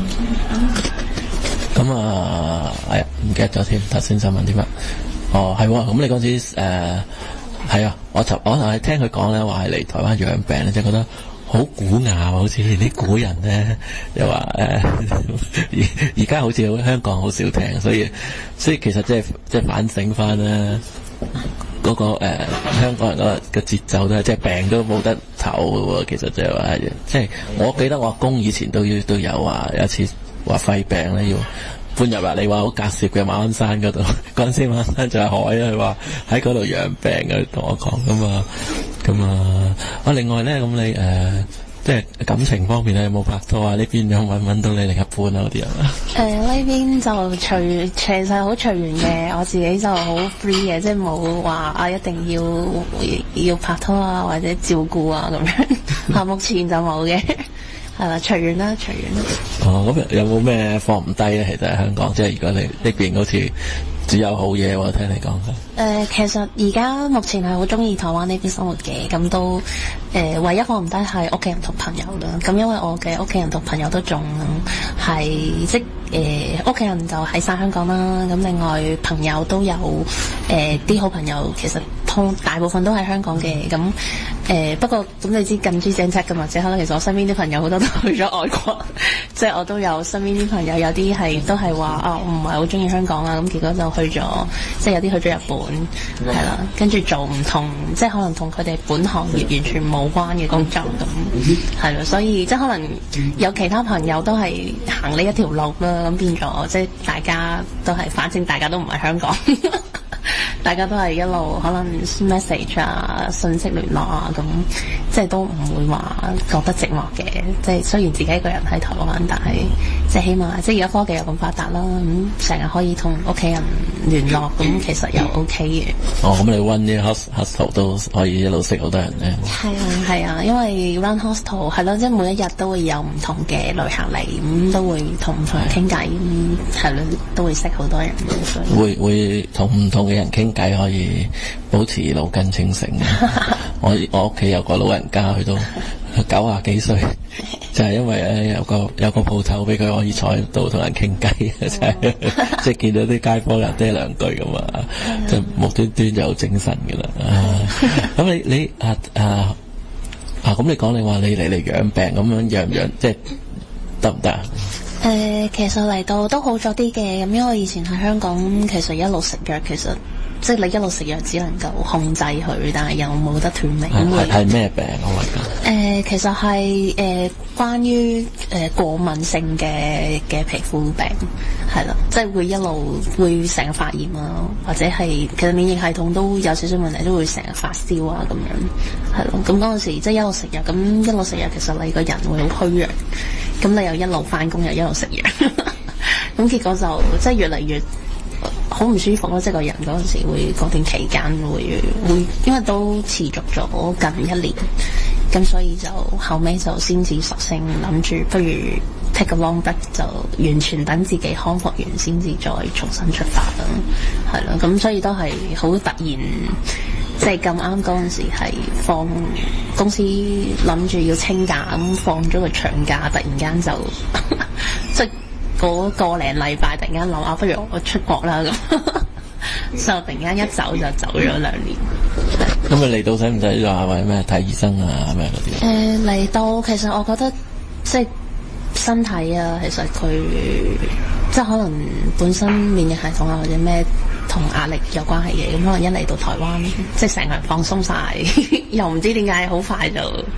嘅咁啊，哎呀，唔記得咗添，頭先想問點啊？哦，係喎，咁你嗰陣時誒係啊，我就我就係聽佢講咧，話係嚟台灣養病咧，即係覺得好古雅，好似啲古人咧又話誒，而而家好似香港好少聽，所以所以其實即係即係反省翻咧嗰個誒、呃、香港人嗰個節奏都係即係病都冇得唞嘅喎，其實就係話即係我記得我阿公以前都要都有話有一次話肺病咧要搬入嚟，你話好隔涉嘅馬鞍山嗰度，嗰陣時馬鞍山就係海啊，佢話喺嗰度養病嘅，同我講咁啊，咁啊，啊另外咧咁你誒、呃、即係感情方面咧有冇拍拖啊？呢邊有揾揾到你另一半啊嗰啲啊？ 誒呢邊就隨其實好隨緣嘅，我自己就好 free 嘅，即係冇話啊一定要要拍拖啊或者照顧啊咁樣，啊目前就冇嘅。係啦，隨緣啦，隨緣啦。 哦，咁有冇咩放唔低咧？其實喺香港，即係如果你呢邊好似只有好嘢喎，聽你講嘅。誒、 呃，其實而家目前係好中意台灣呢邊生活嘅，咁都誒、呃、唯一放唔低係屋企人同朋友啦。咁因為我嘅屋企人同朋友都仲係即誒屋企人就喺晒香港啦，咁另外朋友都有誒啲、呃、好朋友，其實通大部分都喺香港嘅。咁誒、呃、不過咁你知近朱者赤㗎嘛，即係可能其實我身邊啲朋友好多都去咗外國，即係我都有身邊啲朋友有啲係都係話啊，我唔係好中意香港啊，咁結果就去咗，即係有啲去咗日本，係啦，跟住做唔同，即係可能同佢哋本行業完全冇關嘅工作咁，係咯，所以即係可能有其他朋友都係行呢一條路啦，咁變咗即係大家都係，反正大家都唔係香港。大家都係一路可能 message 啊、信息聯絡啊，咁即係都唔會話覺得寂寞嘅。即係雖然自己一個人喺台灣，但係即係起碼即係而家科技又咁發達啦，咁成日可以同屋企人聯絡，咁其實又 OK 嘅。 哦，咁你 run 啲 hostel 都可以一路識好多人咧。係啊，係啊，因為 run hostel 係咯，即係每一日都會有唔同嘅旅客嚟，咁都會同唔同人傾偈，咁係咯，都會識好多人。 會會同唔同嘅人傾偈可以保持腦筋清醒。我我屋企有個老人家，佢都九廿幾歲，就係、是、因為咧有個有個鋪頭俾佢可以坐喺度同人傾偈，就係即係見到啲街坊人嗲兩句咁啊，就無端端就有精神噶啦。咁你你啊啊啊咁你講你話你嚟嚟養病咁樣養唔養即係得唔得啊？ 誒、呃，其實嚟到都好咗啲嘅，咁因為以前喺香港，其實一路食藥，其實即係你一路食藥只能夠控制佢，但係又冇得斷尾。 係係咩病啊？我誒、呃，其實係誒、呃、關於誒、呃、過敏性嘅嘅皮膚病，係啦，即係會一路會成日發炎啊，或者係其實免疫系統都有少少問題，都會成日發燒啊咁樣，係咯。咁嗰陣時即係一路食藥，咁一路食藥，其實你個人會好虛弱。咁你又一路返工又一路食藥，咁結果就即係越嚟越好唔舒服咯。即係個人嗰陣時會嗰段期間會會，因為都持續咗近一年，咁所以就後尾就先至索性諗住，不如 take a long break， 就完全等自己康復完先至再重新出發啦。係咯，咁所以都係好突然。即係咁啱嗰陣時係放公司諗住要清假，咁放咗個長假，突然間就即係嗰個零禮拜突然間諗啊，不如我出國啦咁，就突然間一走就走咗兩年。 咁你嚟到使唔使話為咩睇醫生啊咩嗰啲？ 誒嚟、呃、到其實我覺得即係身體啊，其實佢即係可能本身免疫系統啊或者咩。同壓力有關係嘅，咁可能一嚟到台灣，即係成個人放鬆晒，又唔知點解好快就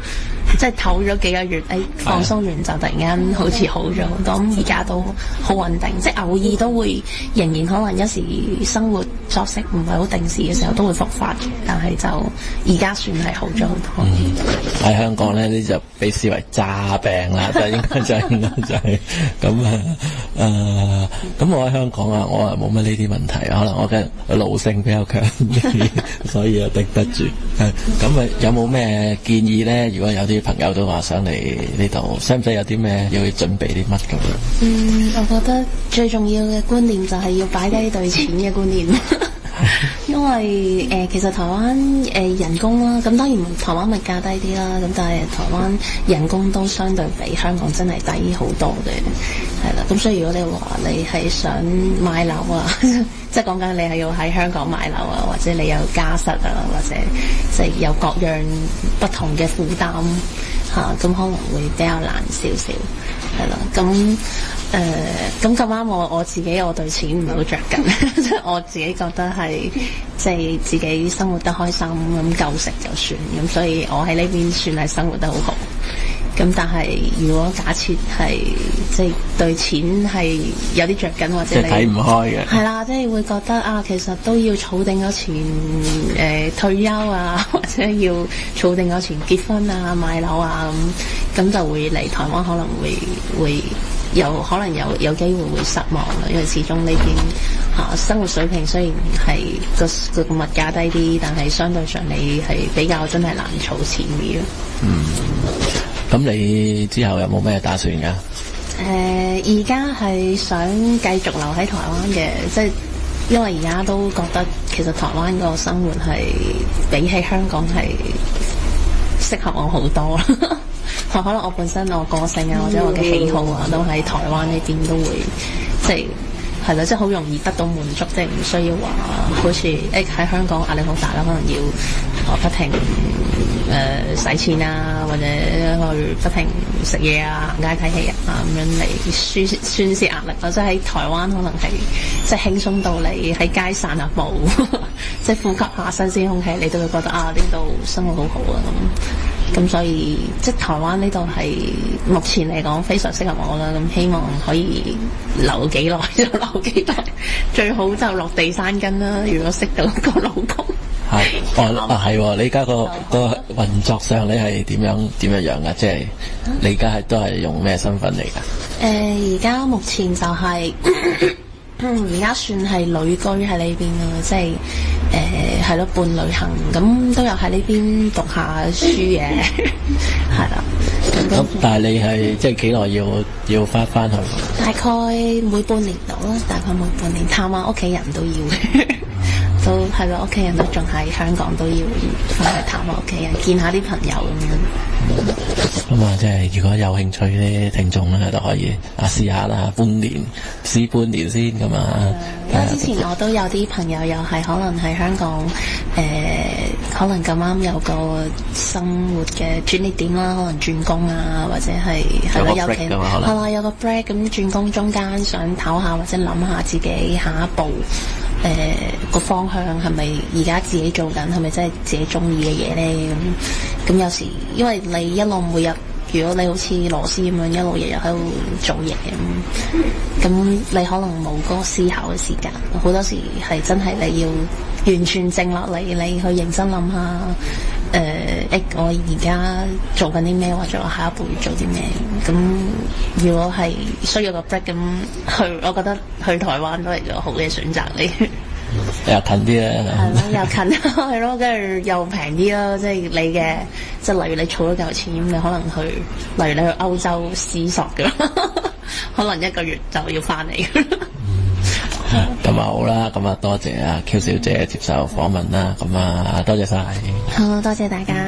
即係唞咗幾個月，誒、哎、放鬆完就突然間好似好咗好多。咁而家都好穩定，即係偶爾都會仍然可能一時生活作息唔係好定時嘅時候都會復發嘅，但係就而家算係好咗好多。 喺、嗯、香港咧呢就被視為詐病啦，就應該就係應該就係咁啊誒，咁、呃、我喺香港啊，我啊冇乜呢啲問題，可能我嘅奴性比較強啲，所以啊頂得住。係咁啊，有冇咩建議咧？如果有啲朋友都話想嚟呢度，使唔使有啲咩要準備啲乜咁樣？ 嗯，我覺得最重要嘅觀念就係要擺低對錢嘅觀念。因為誒、呃、其實台灣誒、呃、人工啦，咁當然台灣物價低啲啦，咁但係台灣人工都相對比香港真係低好多嘅，係啦。咁所以如果你話你係想買樓啊，即係講緊你係要喺香港買樓啊，或者你有家室啊，或者即係有各樣不同嘅負擔嚇，咁、啊、可能會比較難少少，係啦。咁誒咁咁啱我我自己我對錢唔係好着緊，即係我自己覺得係即係自己生活得開心咁夠食就算，咁所以我喺呢邊算係生活得好好。咁但係如果假設係即係對錢係有啲着緊，或者你睇唔開嘅，係啦，即係會覺得啊，其實都要儲定咗錢誒、呃、退休啊，或者要儲定咗錢結婚啊、買樓啊咁，咁就會嚟台灣可能會會。有可能有有機會會失望啦，因為始終呢邊嚇生活水平雖然係個個物價低啲，但係相對上你係比較真係難儲錢啲咯。 嗯，咁你之後有冇咩打算㗎？誒、 呃，而家係想繼續留喺台灣嘅，即係因為而家都覺得其實台灣個生活係比起香港係適合我好多。可能我本身我個性啊，或者我嘅喜好啊，都喺台灣呢邊都會即係係啦，即係好容易得到滿足，即係唔需要話好似誒喺香港壓力好大啦，可能要不停誒使、呃、錢啊，或者去不停食嘢啊、行街睇戲啊咁樣嚟宣宣泄壓力咯。即係喺台灣可能係即係輕鬆到你喺街散下步，即係呼吸下新鮮空氣，你都會覺得啊呢度生活好好啊咁。咁所以即係台灣呢度係目前嚟講非常適合我啦，咁希望可以留幾耐就留幾耐，最好就落地生根啦。如果識到個老公， 係哦啊係、哦，你而家個個運作上你係點樣點樣樣噶？即係你而家係都係用咩身份嚟噶？ 誒而家目前就係、是。嗯，而家算係旅居喺呢邊咯，即係誒係咯半旅行，咁都有喺呢邊讀下書嘅，係啦。咁但係你係即係幾耐要要翻翻去？ 大概每半年到啦，大概每半年探下屋企人都要，都係咯，屋企人都仲喺香港，都要翻去探下屋企人，見下啲朋友咁樣。 咁啊，即係如果有興趣啲聽眾咧，都可以啊試下啦，半年試半年先咁啊。 因為之前我都有啲朋友又係可能喺香港誒、呃，可能咁啱有個生活嘅轉捩點啦，可能轉工啊，或者係係咯，尤其係啦，有個 break 咁轉工中間想唞下，或者諗下自己下一步誒個、呃、方向係咪而家自己做緊，係咪真係自己中意嘅嘢咧？咁咁有時因為你一路每日，如果你好似羅斯咁樣一路日日喺度做嘢咁，咁你可能冇嗰個思考嘅時間。好多時係真係你要完全靜落嚟，你去認真諗下，誒、呃，誒，我而家做緊啲咩，或者我下一步要做啲咩。咁如果係需要個 break 咁去，我覺得去台灣都係個好嘅選擇嚟。 又近啲啦， 係咯，又近係咯，跟住又平啲咯，即係你嘅，即係例如你儲咗嚿錢，咁你可能去，例如你去歐洲思索嘅，可能一個月就要翻嚟。 咁啊好啦，咁啊多謝啊 Q 小姐接受訪問啦，咁啊多謝晒。 好，多謝大家。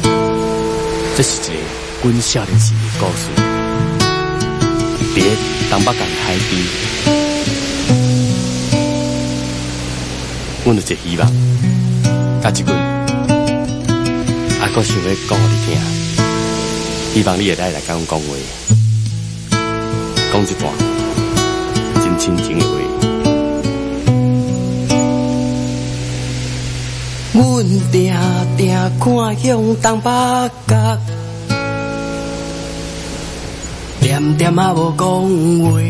这是一个阮少年时的故事。别东北港海边，阮有一个希望，甲一句，还阁想要讲互你听，希望你会来来甲阮讲话，讲一段真亲情的话。 阮定定看向东北角，点点啊无讲话，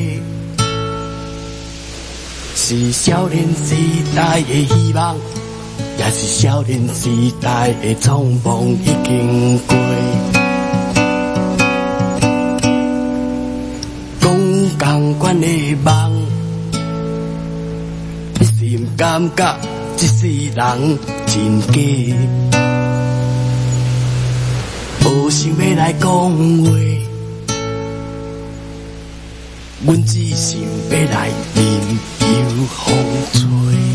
是少年时代的希望，也是少年时代的匆忙已经过。讲同款的梦，心感觉一世人真假，无想要来讲话，阮只想要来任由风吹。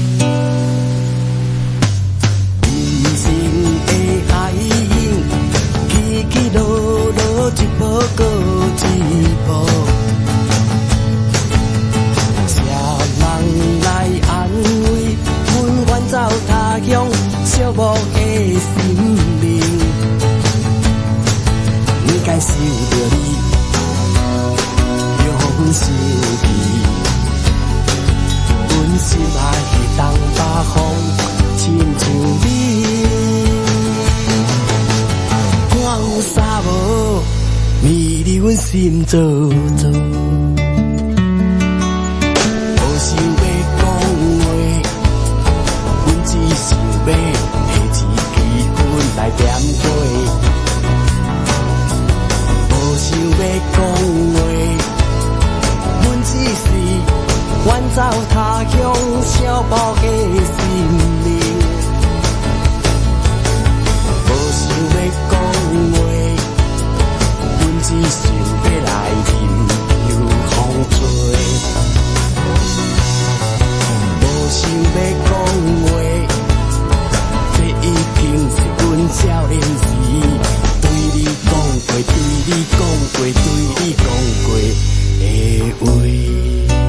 人生的海涌，起起落落，一步过一步。谁人来安慰阮远走他乡寂寞的心灵？你该想着你，让阮想起，阮心爱的东北风，亲像你。看有啥无，迷离阮心做做。要下一支烟来点火，无想要讲话，阮只是远走他乡寂寞的心灵。无想要讲话，阮只想要来任由风吹。无想要讲话。已经是阮少年时对你讲过、对你讲过、对你讲过的话。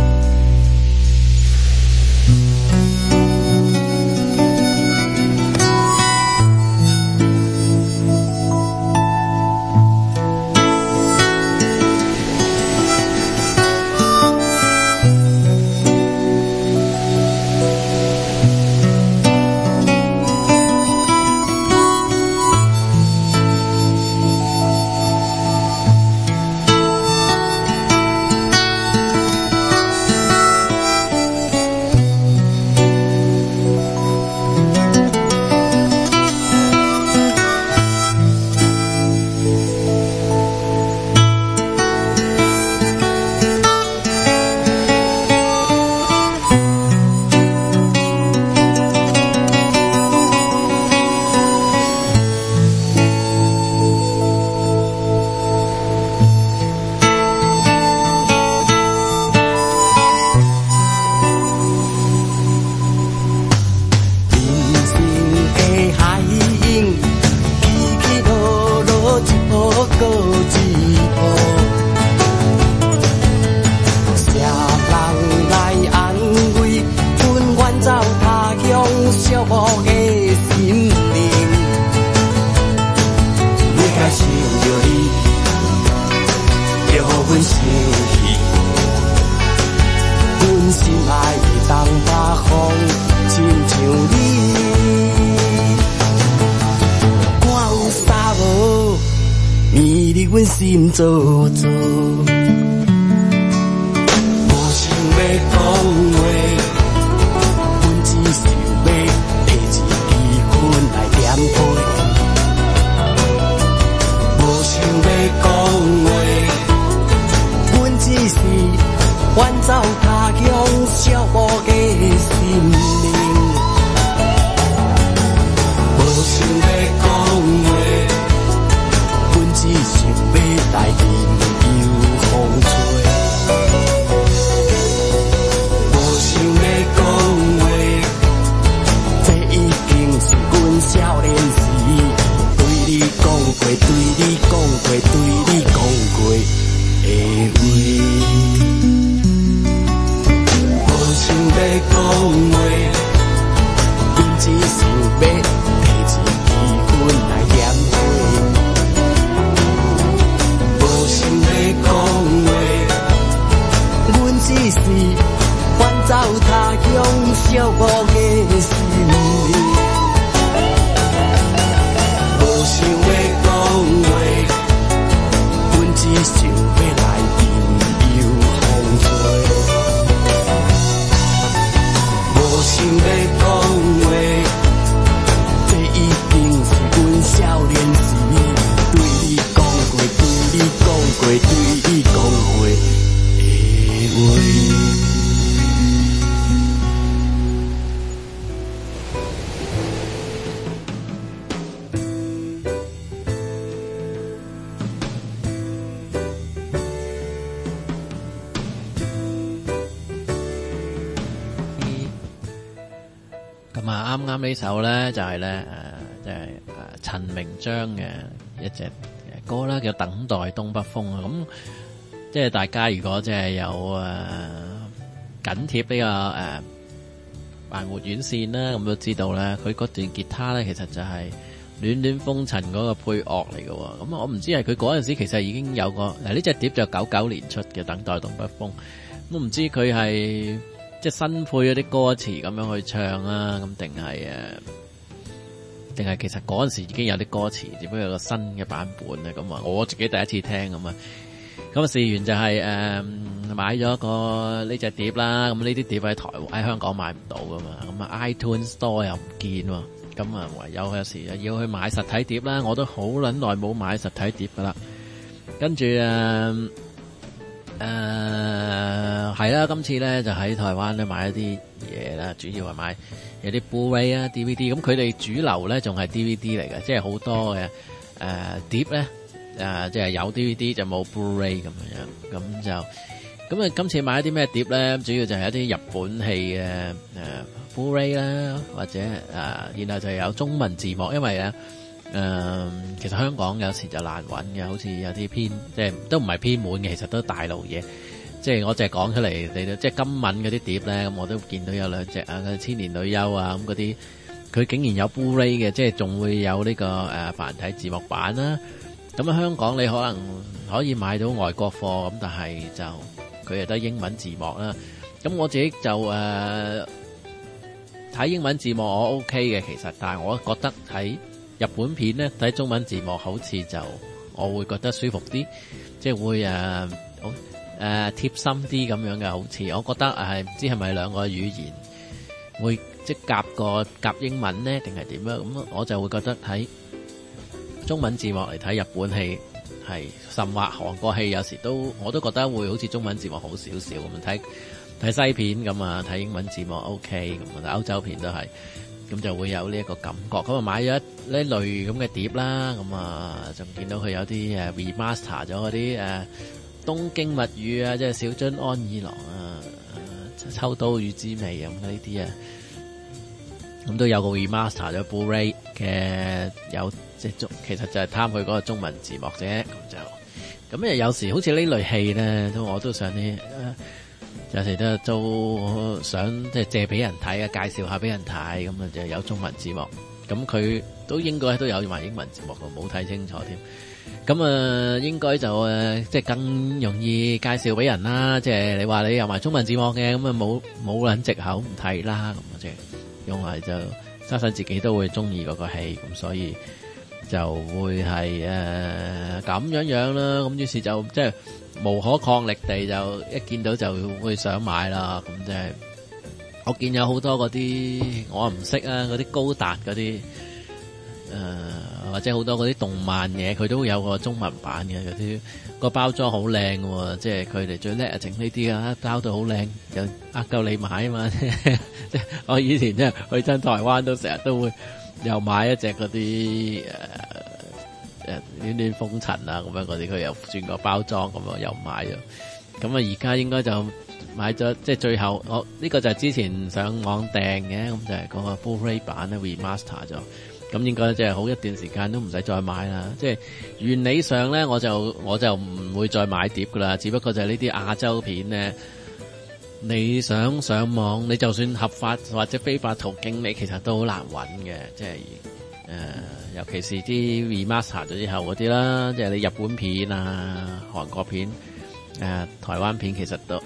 心做做，无想要讲话，阮只想要下一支烟来点火。无想要讲话，阮只是远走他乡寂寞的心灵。无想要讲话。只想要来任由寂寞的心，无想要讲话，阮只想要来任由风吹。无想要讲话，这已经是阮少年时对你讲过、对你讲过、对你讲过的话。 啱啱呢首咧就係咧誒，即係誒陳明章嘅一隻歌啦，叫《等待東北風》啊。咁即係大家如果即係有誒緊貼呢個誒環活院線啦，咁都知道咧，佢嗰段吉他咧其實就係暖暖風塵嗰個配樂嚟嘅。咁我唔知係佢嗰陣時其實已經有個嗱呢隻碟就九九年出嘅《等待東北風》，我唔知佢係。即係新配嗰啲歌詞咁樣去唱啊，咁定係誒，定係其實嗰陣時已經有啲歌詞，只不過有個新嘅版本咧。咁啊，我自己第一次聽咁啊，咁啊試完就係、是、誒、呃、買咗個呢隻碟啦。咁呢啲碟喺台喺香港買唔到噶嘛，咁啊 iTunes Store 又唔見喎，咁啊唯有有時要去買實體碟啦。我都好撚耐冇買實體碟噶啦，跟住誒。呃誒係啦，今次咧就喺台灣咧買一啲嘢啦，主要係買有啲 Blu-ray 啊 D V D， 咁佢哋主流咧仲係 D V D 嚟嘅，即係好多嘅誒、呃、碟咧誒，即係有 D V D 就冇 Blu-ray 咁樣，咁就咁啊今次買一啲咩碟咧，主要就係一啲日本戲嘅誒、呃、Blu-ray 啦，或者誒、呃，然後就有中文字幕，因為咧。誒、嗯，其實香港有時就難揾嘅，好似有啲偏，即係都唔係偏門嘅，其實都大陸嘢。即係我淨係講出嚟，你都即係今敏嗰啲碟咧，咁我都見到有兩隻啊，千年女優啊，咁嗰啲，佢竟然有 Blu-ray 嘅，即係仲會有呢、這個誒、呃、繁體字幕版啦。咁啊，香港你可能可以買到外國貨，咁但係就佢又得英文字幕啦。咁我自己就誒睇、呃、英文字幕我 OK 嘅，其實，但係我覺得睇日本片咧睇中文字幕好似就我會覺得舒服啲，即係會誒好誒貼心啲咁樣嘅，好似我覺得係唔知係咪兩個語言會即係夾個夾英文咧，定係點樣？咁我就會覺得睇中文字幕嚟睇日本戲係，甚或韓國戲有時都我都覺得會好似中文字幕好少少咁，睇睇西片咁啊，睇英文字幕 OK 咁啊，但歐洲片都係。咁就會有呢一個感覺，咁啊買咗呢類咁嘅碟啦，咁啊仲見到佢有啲誒 remaster 咗嗰啲誒東京物語啊，即係小津安二郎啊，秋刀魚之味咁呢啲啊，咁都有個 remaster 咗 Blu-ray 嘅，有即係其實就係貪佢嗰個中文字幕啫，咁就咁誒有時好似呢類戲咧，都我都想啲。有時都都想即係借俾人睇啊，介紹下俾人睇，咁啊就有中文字幕，咁佢都應該都有埋英文字幕，冇睇清楚添。咁啊應該就誒即係更容易介紹俾人啦。即係你話你有埋中文字幕嘅，咁啊冇冇撚藉口唔睇啦。咁啊即係用嚟就相信自己都會中意嗰個戲，咁所以就會係誒咁樣樣啦。咁於是就即係。無可抗力地就一見到就會想買啦，咁即係我見有好多嗰啲我唔識啊，嗰啲高達嗰啲誒或者好多嗰啲動漫嘢，佢都有個中文版嘅，嗰啲個包裝好靚喎，即係佢哋最叻啊整呢啲啊，包到好靚就呃夠你買啊嘛，即係我以前即係去親台灣都成日都會又買一隻嗰啲誒。誒暖暖風塵啊，咁樣嗰啲佢又轉個包裝咁樣又買咗，咁啊而家應該就買咗，即係最後我呢、呢個就係之前上網訂嘅，咁就係嗰個 Blu-ray 版咧 remaster 咗，咁應該即係好一段時間都唔使再買啦。即係原理上咧，我就我就唔會再買碟噶啦，只不過就係呢啲亞洲片咧，你想上網，你就算合法或者非法途徑，你其實都好難揾嘅，即係誒。呃尤其是啲 remaster 咗之後嗰啲啦，即係你日本片啊、韓國片、誒、呃、台灣片，其實都係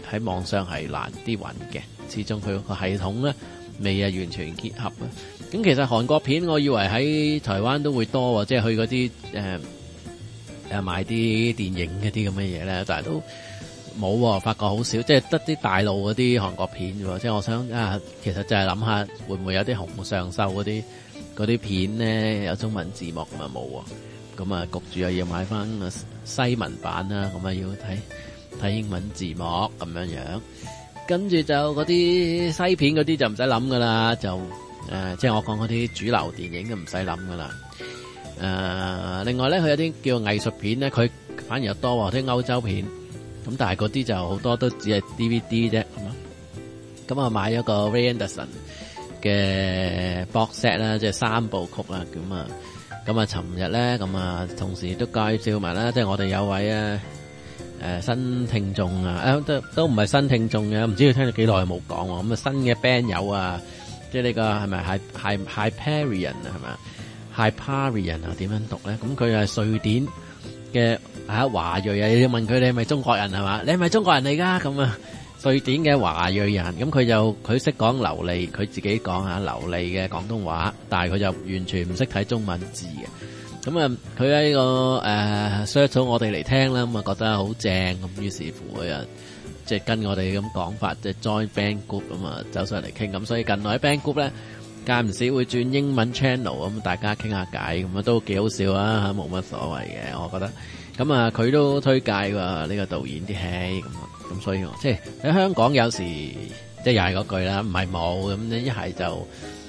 喺網上係難啲揾嘅，始終佢個系統咧未係完全結合啊。咁其實韓國片我以為喺台灣都會多，即係去嗰啲誒誒買啲電影嗰啲咁嘅嘢咧，但係都冇，發覺好少，即係得啲大陸嗰啲韓國片啫。即係我想啊，其實就係諗下會唔會有啲紅上秀嗰啲嗰啲片咧有中文字幕咁啊冇喎，咁啊焗住又要買翻西文版啦，咁啊要睇睇英文字幕咁樣樣。跟住就嗰啲西片嗰啲就唔使諗噶啦，就誒、呃、即係我講嗰啲主流電影就唔使諗噶啦。誒、呃，另外咧佢有啲叫藝術片咧，佢反而又多喎，啲歐洲片。咁但係嗰啲就好多都只係 D V D 啫，咁啊，咁啊買咗個 Ray Anderson 嘅 box set 啦，即係三部曲啦，咁啊，咁啊，尋日咧，咁啊，同時都介紹埋啦，即係我哋有位啊，誒新聽眾啊，誒都都唔係新聽眾嘅，唔知佢聽咗幾耐冇講喎，咁啊新嘅 band 友啊，即係呢個係咪 Hy Hy Hyperion 啊，係咪 Hyperion 啊？點樣讀咧？咁佢係瑞典嘅。啊華裔啊，你要問佢你係咪中國人係嘛？你係咪中國人嚟㗎？咁啊，瑞典嘅華裔人，咁佢就佢識講流利，佢自己講下流利嘅廣東話，但係佢就完全唔識睇中文字嘅。咁啊，佢喺呢個誒 search 咗我哋嚟聽啦，咁啊覺得好正，咁於是乎佢啊即係跟我哋咁講法，即係 join band group 咁啊走上嚟傾，咁所以近來喺 band group 咧間唔時會轉英文 channel，咁大家傾下偈，咁啊都幾好笑啊，冇乜所謂嘅，我覺得。咁啊，佢都推介喎呢個導演啲戲，咁咁所以即係喺香港有時即係又係嗰句啦，唔係冇咁，一係就誒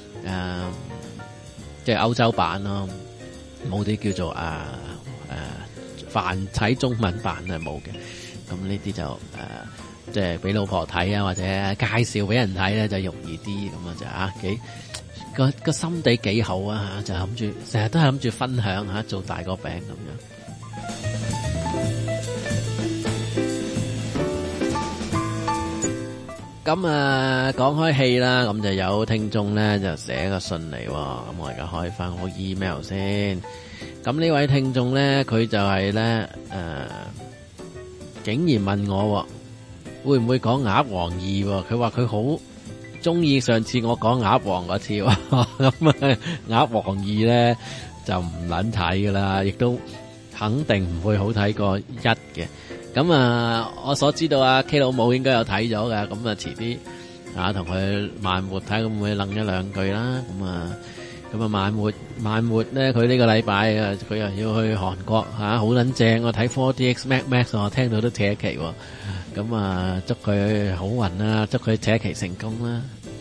即係歐洲版咯，冇啲叫做啊誒繁體中文版係冇嘅。咁呢啲就誒即係俾老婆睇啊，或者介紹俾人睇咧就容易啲，咁啊就啊幾個個心地幾好啊，就諗住成日都係諗住分享吓，做大個餅咁樣。咁啊，講開戲啦，咁就有聽眾咧就寫個信嚟，咁我而家開翻我 email 先。咁呢位聽眾咧，佢就係咧誒，竟然問我會唔會講鴨王二？佢話佢好中意上次我講鴨王嗰次，咁啊鴨王二咧就唔撚睇噶啦，亦都肯定唔會好睇過一嘅。咁啊，我所知道啊 K 老母應該有睇咗㗎，咁啊遲啲啊同佢慢活睇，會唔會楞一兩句啦？咁啊，咁啊慢活慢活咧，佢呢個禮拜啊，佢又要去韓國嚇，好撚正啊！睇 four D X Max Max， 我聽到都扯旗喎。咁啊，祝佢好運啦，祝佢扯旗成功啦！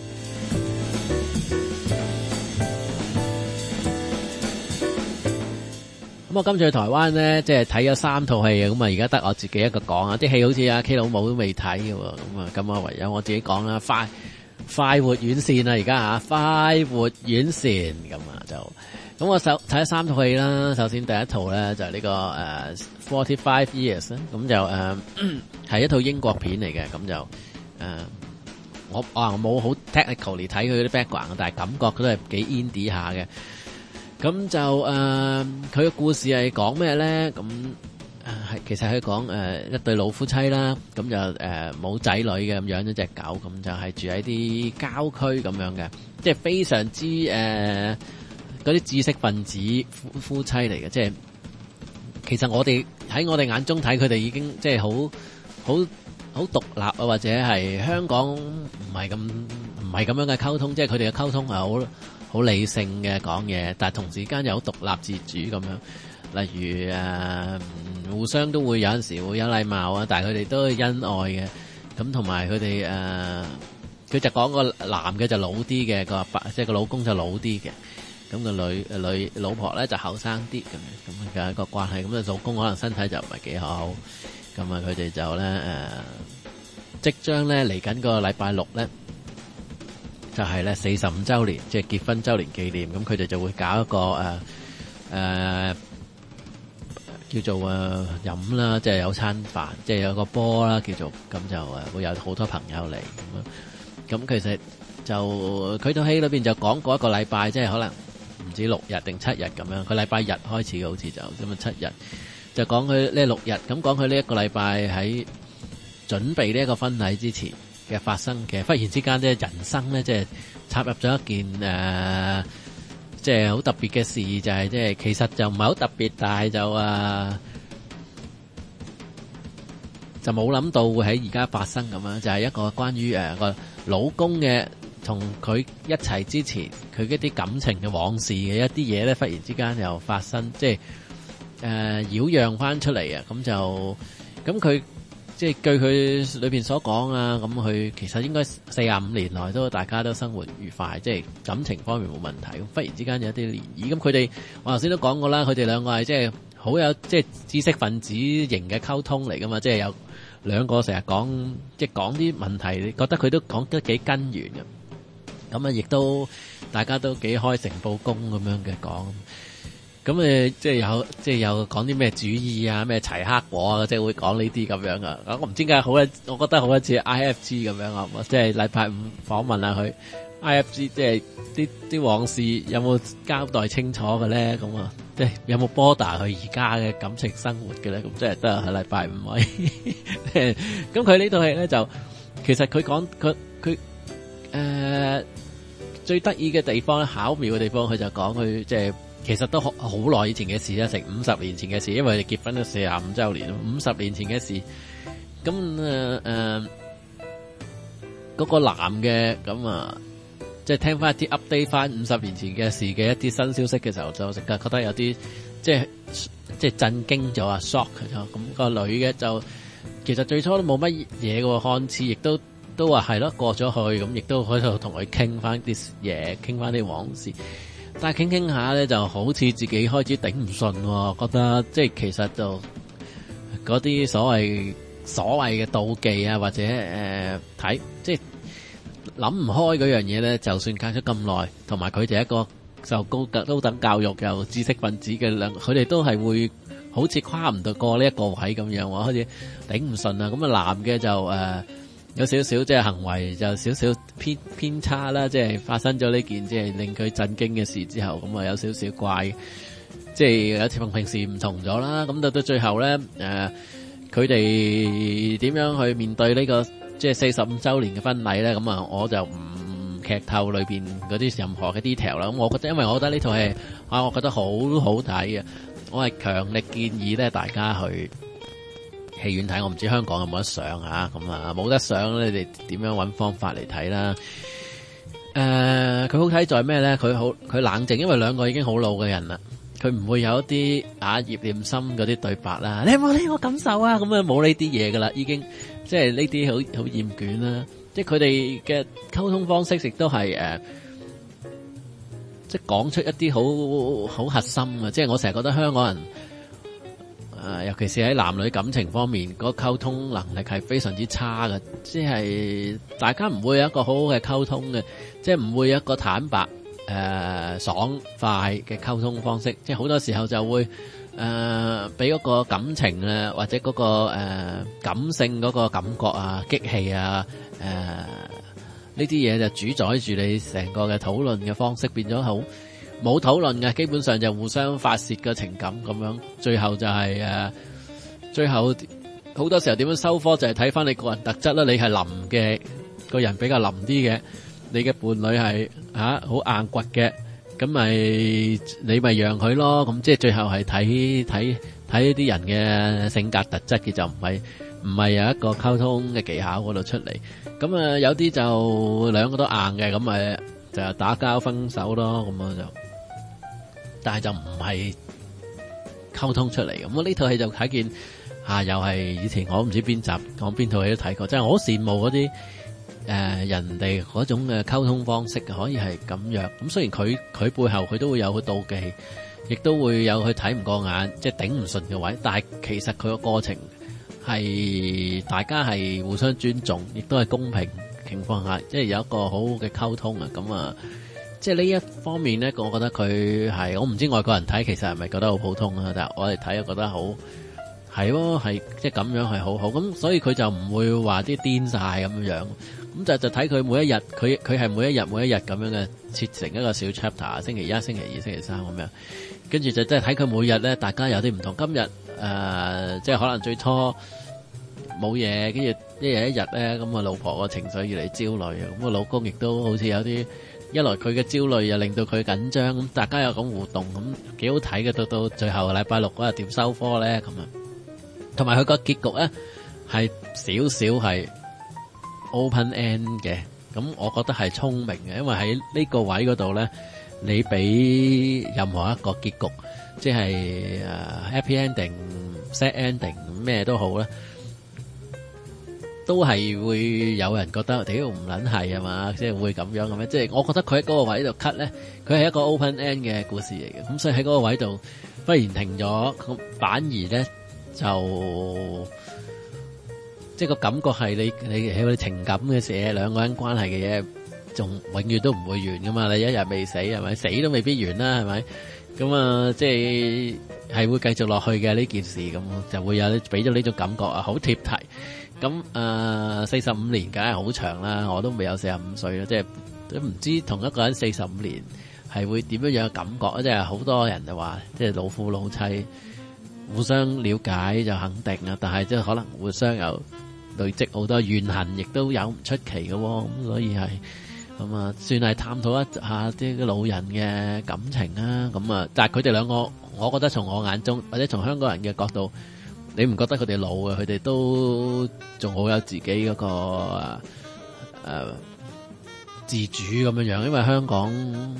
咁我今次去台灣咧，即係睇咗三套戲啊！咁啊，而家得我自己一個講啊，啲戲好似阿 K 老母都未睇嘅喎，咁啊，咁啊，唯有我自己講啦，快快活院線啊！而家嚇快活院線咁啊，就咁我首睇咗三套戲啦。首先第一套咧就係呢個誒 Forty Five Years 咧，咁就誒係一套英國片嚟嘅，咁就誒我啊我冇好 technical 嚟睇佢啲 background，但係感覺佢都係幾 indie 下嘅。咁就誒，佢、呃、嘅故事係講咩咧？咁誒係其實係講誒一對老夫妻啦，咁就誒冇仔女嘅，咁養咗隻狗，咁就係住喺啲郊區咁樣嘅，即係非常之誒嗰啲知識分子夫夫妻嚟嘅，即係其實我哋喺我哋眼中睇佢哋已經即係好好好獨立啊，或者係香港唔係咁唔係咁樣嘅溝通，即係佢哋嘅溝通係好好理性嘅講嘢，但係同時間又好獨立自主咁樣。例如誒、呃，互相都會有陣時會有禮貌啊，但係佢哋都係恩愛嘅。咁同埋佢哋誒，佢、呃、就講個男嘅就老啲嘅，個阿伯即係個老公就老啲嘅。咁、個女女老婆咧就後生啲咁樣，咁嘅一個關係。咁啊，老公可能身體就唔係幾好。咁啊，佢哋就咧誒、呃，即將咧嚟緊個禮拜六咧。就係咧四十五週年，即係結婚週年紀念，咁佢哋就會搞一個誒誒、呃呃、叫做誒飲啦，即係有餐飯，即係有個波啦，叫做咁就誒會有好多朋友嚟咁樣。咁其實就佢套戲裏邊就講過一個禮拜，即係可能唔止六日定七日咁樣。佢禮拜日開始嘅好似就咁啊七日，就講佢呢六日，咁講佢呢一個禮拜喺準備呢一個婚禮之前嘅發生嘅，忽然之間即係人生咧，即係插入咗一件誒，即係好特別嘅事，就係即係其實就唔係好特別，但係就啊就冇諗到會喺而家發生咁樣，就係一個關於誒個老公嘅同佢一齊之前佢一啲感情嘅往事嘅一啲嘢咧，忽然之間又發生，即係誒擾攘翻出嚟啊！咁就咁佢。即係據佢裏邊所講啊，咁佢其實應該四十五年來都大家都生活愉快，即係感情方面冇問題。咁忽然之間有啲漣漪，咁佢哋我頭先都講過啦，佢哋兩個係即係好有即係知識分子型嘅溝通嚟噶嘛，即係有兩個成日講即係講啲問題，你覺得佢都講得幾根源嘅。咁啊，亦都大家都幾開誠佈公咁樣嘅講。咁誒，即係有，即係有講啲咩主義啊，咩齊克果啊，即係會講呢啲咁樣啊。我唔知點解好一，我覺得好一似 I F G 咁樣啊。即係禮拜五訪問下佢 I F G，即係啲啲往事有冇交代清楚嘅咧？咁啊，即係有冇波達佢而家嘅感情生活嘅咧？咁即係都係喺禮拜五位。咁佢呢套戲咧就，其實佢講佢佢誒最得意嘅地方咧，巧妙嘅地方，佢就講佢即係。其實都好好耐以前嘅事啦，成五十年前嘅事，因為佢哋結婚都四十五周年，五十年前嘅事。咁誒誒，嗰個男嘅咁啊，即係聽翻一啲 update 翻五十年前嘅事嘅一啲新消息嘅時候，就覺得覺得有啲即係即係震驚咗啊 shock 咗。咁個女嘅就其實最初都冇乜嘢嘅，看似亦都都話係咯過咗去，咁亦都喺度同佢傾翻啲嘢，傾翻啲往事。但係傾傾下咧，就好似自己開始頂唔順，覺得即係其實就嗰啲所謂所謂嘅妒忌啊，或者誒睇、呃、即係諗唔開嗰樣嘢咧，就算隔咗咁耐，同埋佢哋一個受高高等教育又知識分子嘅兩，佢哋都係會好似跨唔到過呢一個位咁樣，開始頂唔順啊！咁啊男嘅就誒。呃有少少即係行為就少少偏偏差啦，即係發生咗呢件即係令佢震驚嘅事之後，咁啊有少少怪，即係有同平時唔同咗啦。咁到到最後咧，誒佢哋點樣去面對呢個即係四十五週年嘅婚禮咧？咁啊我就唔劇透裏邊嗰啲任何嘅 detail 啦。咁我覺得，因為我覺得呢套戲啊，我覺得好好睇嘅，我係強烈建議咧大家去戲院睇。我唔知香港有冇得上啊，咁啊冇得上咧，你哋點樣揾方法嚟睇啦？誒、呃，佢好睇在咩咧？佢好佢冷靜，因為兩個已經好老嘅人啦，佢唔會有一啲啊葉念琛嗰啲對白啦。你有冇呢個感受啊？咁啊冇呢啲嘢噶啦，已經即係呢啲好好厭倦啦。即係佢哋嘅溝通方式亦都係誒，即係講出一啲好好核心嘅。即係我成日覺得香港人。誒，尤其是喺男女感情方面，嗰個溝通能力係非常之差嘅，即係大家唔會有一個好好嘅溝通嘅，即係唔會有一個坦白、誒、呃、爽快嘅溝通方式，即係好多時候就會誒俾嗰個感情啊，或者嗰、嗰個誒、呃、感性嗰個感覺啊、激氣啊、誒呢啲嘢就主宰住你成個嘅討論嘅方式，變咗好。冇討論嘅，基本上就互相發洩嘅情感咁樣，最後就係、是、誒、呃，最後好多時候點樣收科就係睇翻你個人特質啦。你係腍嘅，個人比較腍啲嘅，你嘅伴侶係吓好硬骨嘅，咁咪你咪讓佢咯。咁即係最後係睇睇睇啲人嘅性格特質嘅，就唔係唔係有一個溝通嘅技巧嗰度出嚟。咁啊有啲就兩個都硬嘅，咁咪就打交分手咯。咁啊就。但係就唔係溝通出嚟咁，我呢套戲就睇見啊，又係以前我唔知邊集講邊套戲都睇過，真係好羨慕嗰啲誒人哋嗰種嘅溝通方式嘅，可以係咁樣。咁雖然佢佢背後佢都會有佢妒忌，亦都會有佢睇唔過眼，即係頂唔順嘅位，但係其實佢個過程係大家係互相尊重，亦都係公平情況下，即係有一個好好嘅溝通啊，咁啊。即係呢一方面咧，我覺得佢係，我唔知外國人睇其實係咪覺得好普通啊？但係我哋睇又覺得好係喎，係即係咁樣係好好咁，所以佢就唔會話啲癲晒咁樣，咁就就睇佢每一日，佢佢係每一日每一日咁樣嘅切成一個小 chapter，星期一、星期二、星期三咁樣，跟住就即係睇佢每日咧，大家有啲唔同。今日誒、呃，即係可能最初冇冇嘢，跟住一日一日咧，咁啊老婆個情緒越嚟焦慮啊，咁個老公亦都好似有啲一來佢嘅焦慮又令到佢緊張，咁大家有咁互動，咁幾好睇嘅。到到最後禮拜六嗰日點收科咧咁啊，同埋佢個結局咧係少少係 open end 嘅，咁我覺得係聰明嘅，因為喺呢個位嗰度咧，你俾任何一個結局，即係誒 happy ending、sad ending 咩都好咧，都係會有人覺得屌唔撚係啊嘛，即係會咁樣嘅咩？即係我覺得佢喺嗰個位度 cut 咧，佢係一個 open end 嘅故事嚟嘅，咁所以喺嗰個位度忽然停咗，咁反而咧就即係個感覺係你你喺啲情感嘅事，兩個人關係嘅嘢，仲永遠都唔會完噶嘛？你一日未死係咪？死都未必完啦，係咪？咁啊，即係係會繼續落去嘅呢件事，咁就會有俾咗呢種感覺啊，好貼題。咁誒四十五年梗係好長啦，我都未有四十五歲啦，即係都唔知同一個人四十五年係會點樣樣嘅感覺啊！即係好多人就話，即係老夫老妻互相了解就肯定啊，但係即係可能互相有累積好多怨恨，亦都有唔出奇嘅喎。咁所以係咁啊，算係探討一下啲老人嘅感情啊。咁啊，但係佢哋兩個，我覺得從我眼中或者從香港人嘅角度，你唔覺得佢哋老啊？佢哋都仲好有自己嗰個誒誒自主咁樣樣，因為香港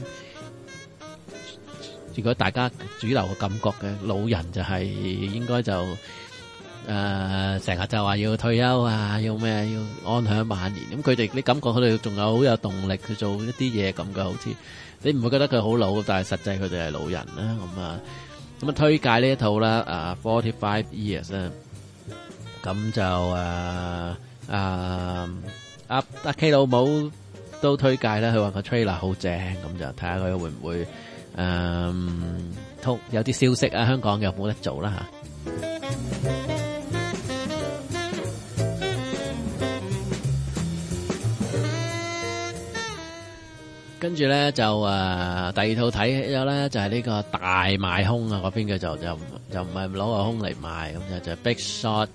如果大家主流嘅感覺嘅老人就係應該就誒成日就話要退休啊，要咩要安享晚年。咁佢哋你感覺佢哋仲有好有動力去做一啲嘢咁嘅，好似你唔會覺得佢好老，但係實際佢哋係老人啦。咁啊咁啊推介呢一套啦，啊 Forty Five Years 啊，咁就誒誒阿阿 K 老母都推介啦，佢話個 trailer 好正，咁就睇下佢會唔會誒通有啲消息啊，香港有冇得做啦吓。跟住咧就誒、呃、第二套睇咗咧就係、是、呢個大賣空啊，嗰邊嘅就就就唔係攞個空嚟賣，咁就就 Big Short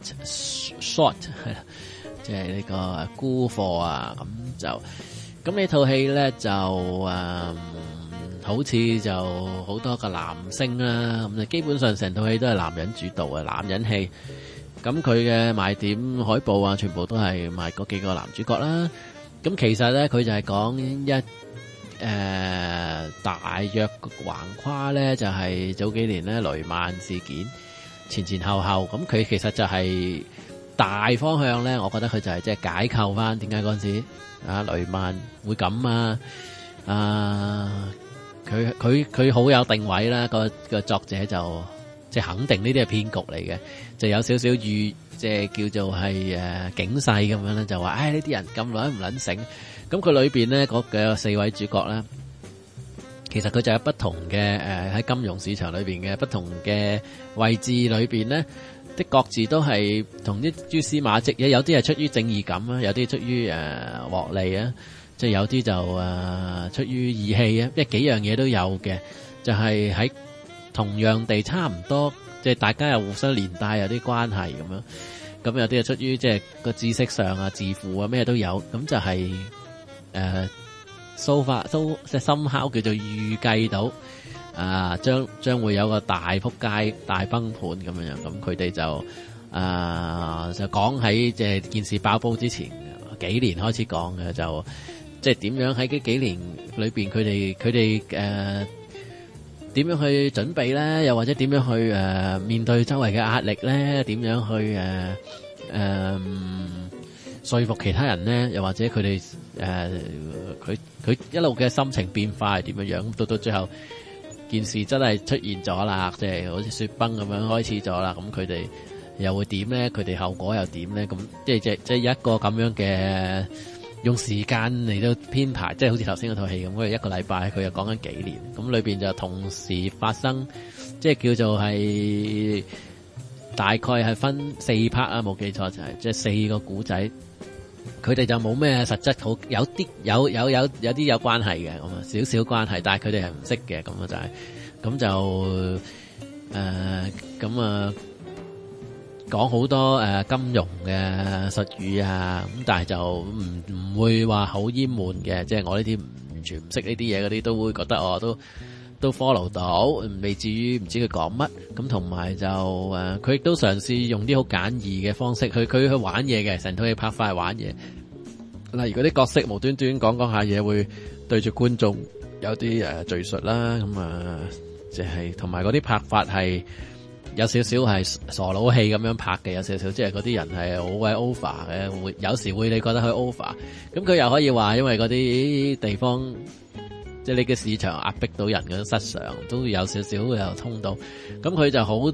Short 係啦，即係呢個沽貨啊，咁就咁呢套戲咧就誒、呃、好似就好多個男星啦，咁就基本上成套戲都係男人主導嘅男人戲，咁佢嘅賣點海報啊，全部都係賣嗰幾個男主角啦。咁其實咧佢就係講一誒、呃，大約橫跨咧就係、是、早幾年咧雷曼事件前前後後，咁佢其實就係大方向咧，我覺得佢就係即係解構翻點解嗰陣時啊雷曼會咁啊，啊佢佢佢好有定位啦，個個作者就即係、就是、肯定呢啲係騙局嚟嘅，就有少少預即係叫做係誒、呃、警世咁樣咧，就話唉呢啲人咁耐唔撚醒。咁佢裏邊咧嗰嘅四位主角咧，其實佢就有不同嘅誒喺金融市場裏邊嘅不同嘅位置裏邊咧，的各自都係同啲蛛絲馬跡嘅，有啲係出於正義感啊，有啲出於誒獲利啊，即係有啲就誒出於義氣啊，即係幾樣嘢都有嘅，就係喺同樣地差唔多，即係大家又互相連帶有啲關係咁樣，咁有啲係出於即係個知識上啊、致富啊咩都有，咁就係。誒，蘇法蘇即係深敲叫做預計到啊，將將會有個大撲街、大崩盤咁樣樣。咁佢哋就啊就講喺即係件事爆煲之前幾年開始講嘅，就即係點樣喺呢幾年裏邊，佢哋佢哋誒點樣去準備咧？又或者點樣去誒、呃、面對周圍嘅壓力咧？點樣去誒誒？呃呃說服其他人咧，又或者佢哋誒佢佢一路嘅心情變化係點樣樣？到到最後件事真係出現咗啦，即係好似雪崩咁樣開始咗啦。咁佢哋又會點咧？佢哋後果又點咧？咁即係即即係一個咁樣嘅用時間嚟到編排，即係好似頭先嗰套戲咁，佢一個禮拜佢又講緊幾年，咁裏邊就同時發生，即係叫做係大概係分四 part 啊，冇記錯就係即係四個古仔。佢哋就冇咩實質好，有啲有有有有啲有關係嘅，咁啊少少關係，但係佢哋係唔識嘅，咁啊就係、是，咁就誒咁啊講好多誒、呃、金融嘅術語啊，咁但係就唔唔會話好淹悶嘅，即係我呢啲完全唔識呢啲嘢嗰啲都會覺得我都都 follow 到，未至於唔知佢講乜。咁同埋就誒，佢亦都嘗試用啲好簡易嘅方式去佢去玩嘢嘅，成套戲拍法係玩嘢。例如嗰啲角色無端端講講下嘢，會對住觀眾有啲誒敘述啦，咁啊，即係同埋嗰啲拍法係有少少係傻佬戲咁樣拍嘅，有少少即係嗰啲人係好鬼 over 嘅，會有時會你覺得佢 over，咁佢又可以話因為嗰啲地方即係你嘅市場壓迫到人嘅失常，都有少少有通到，咁佢就好。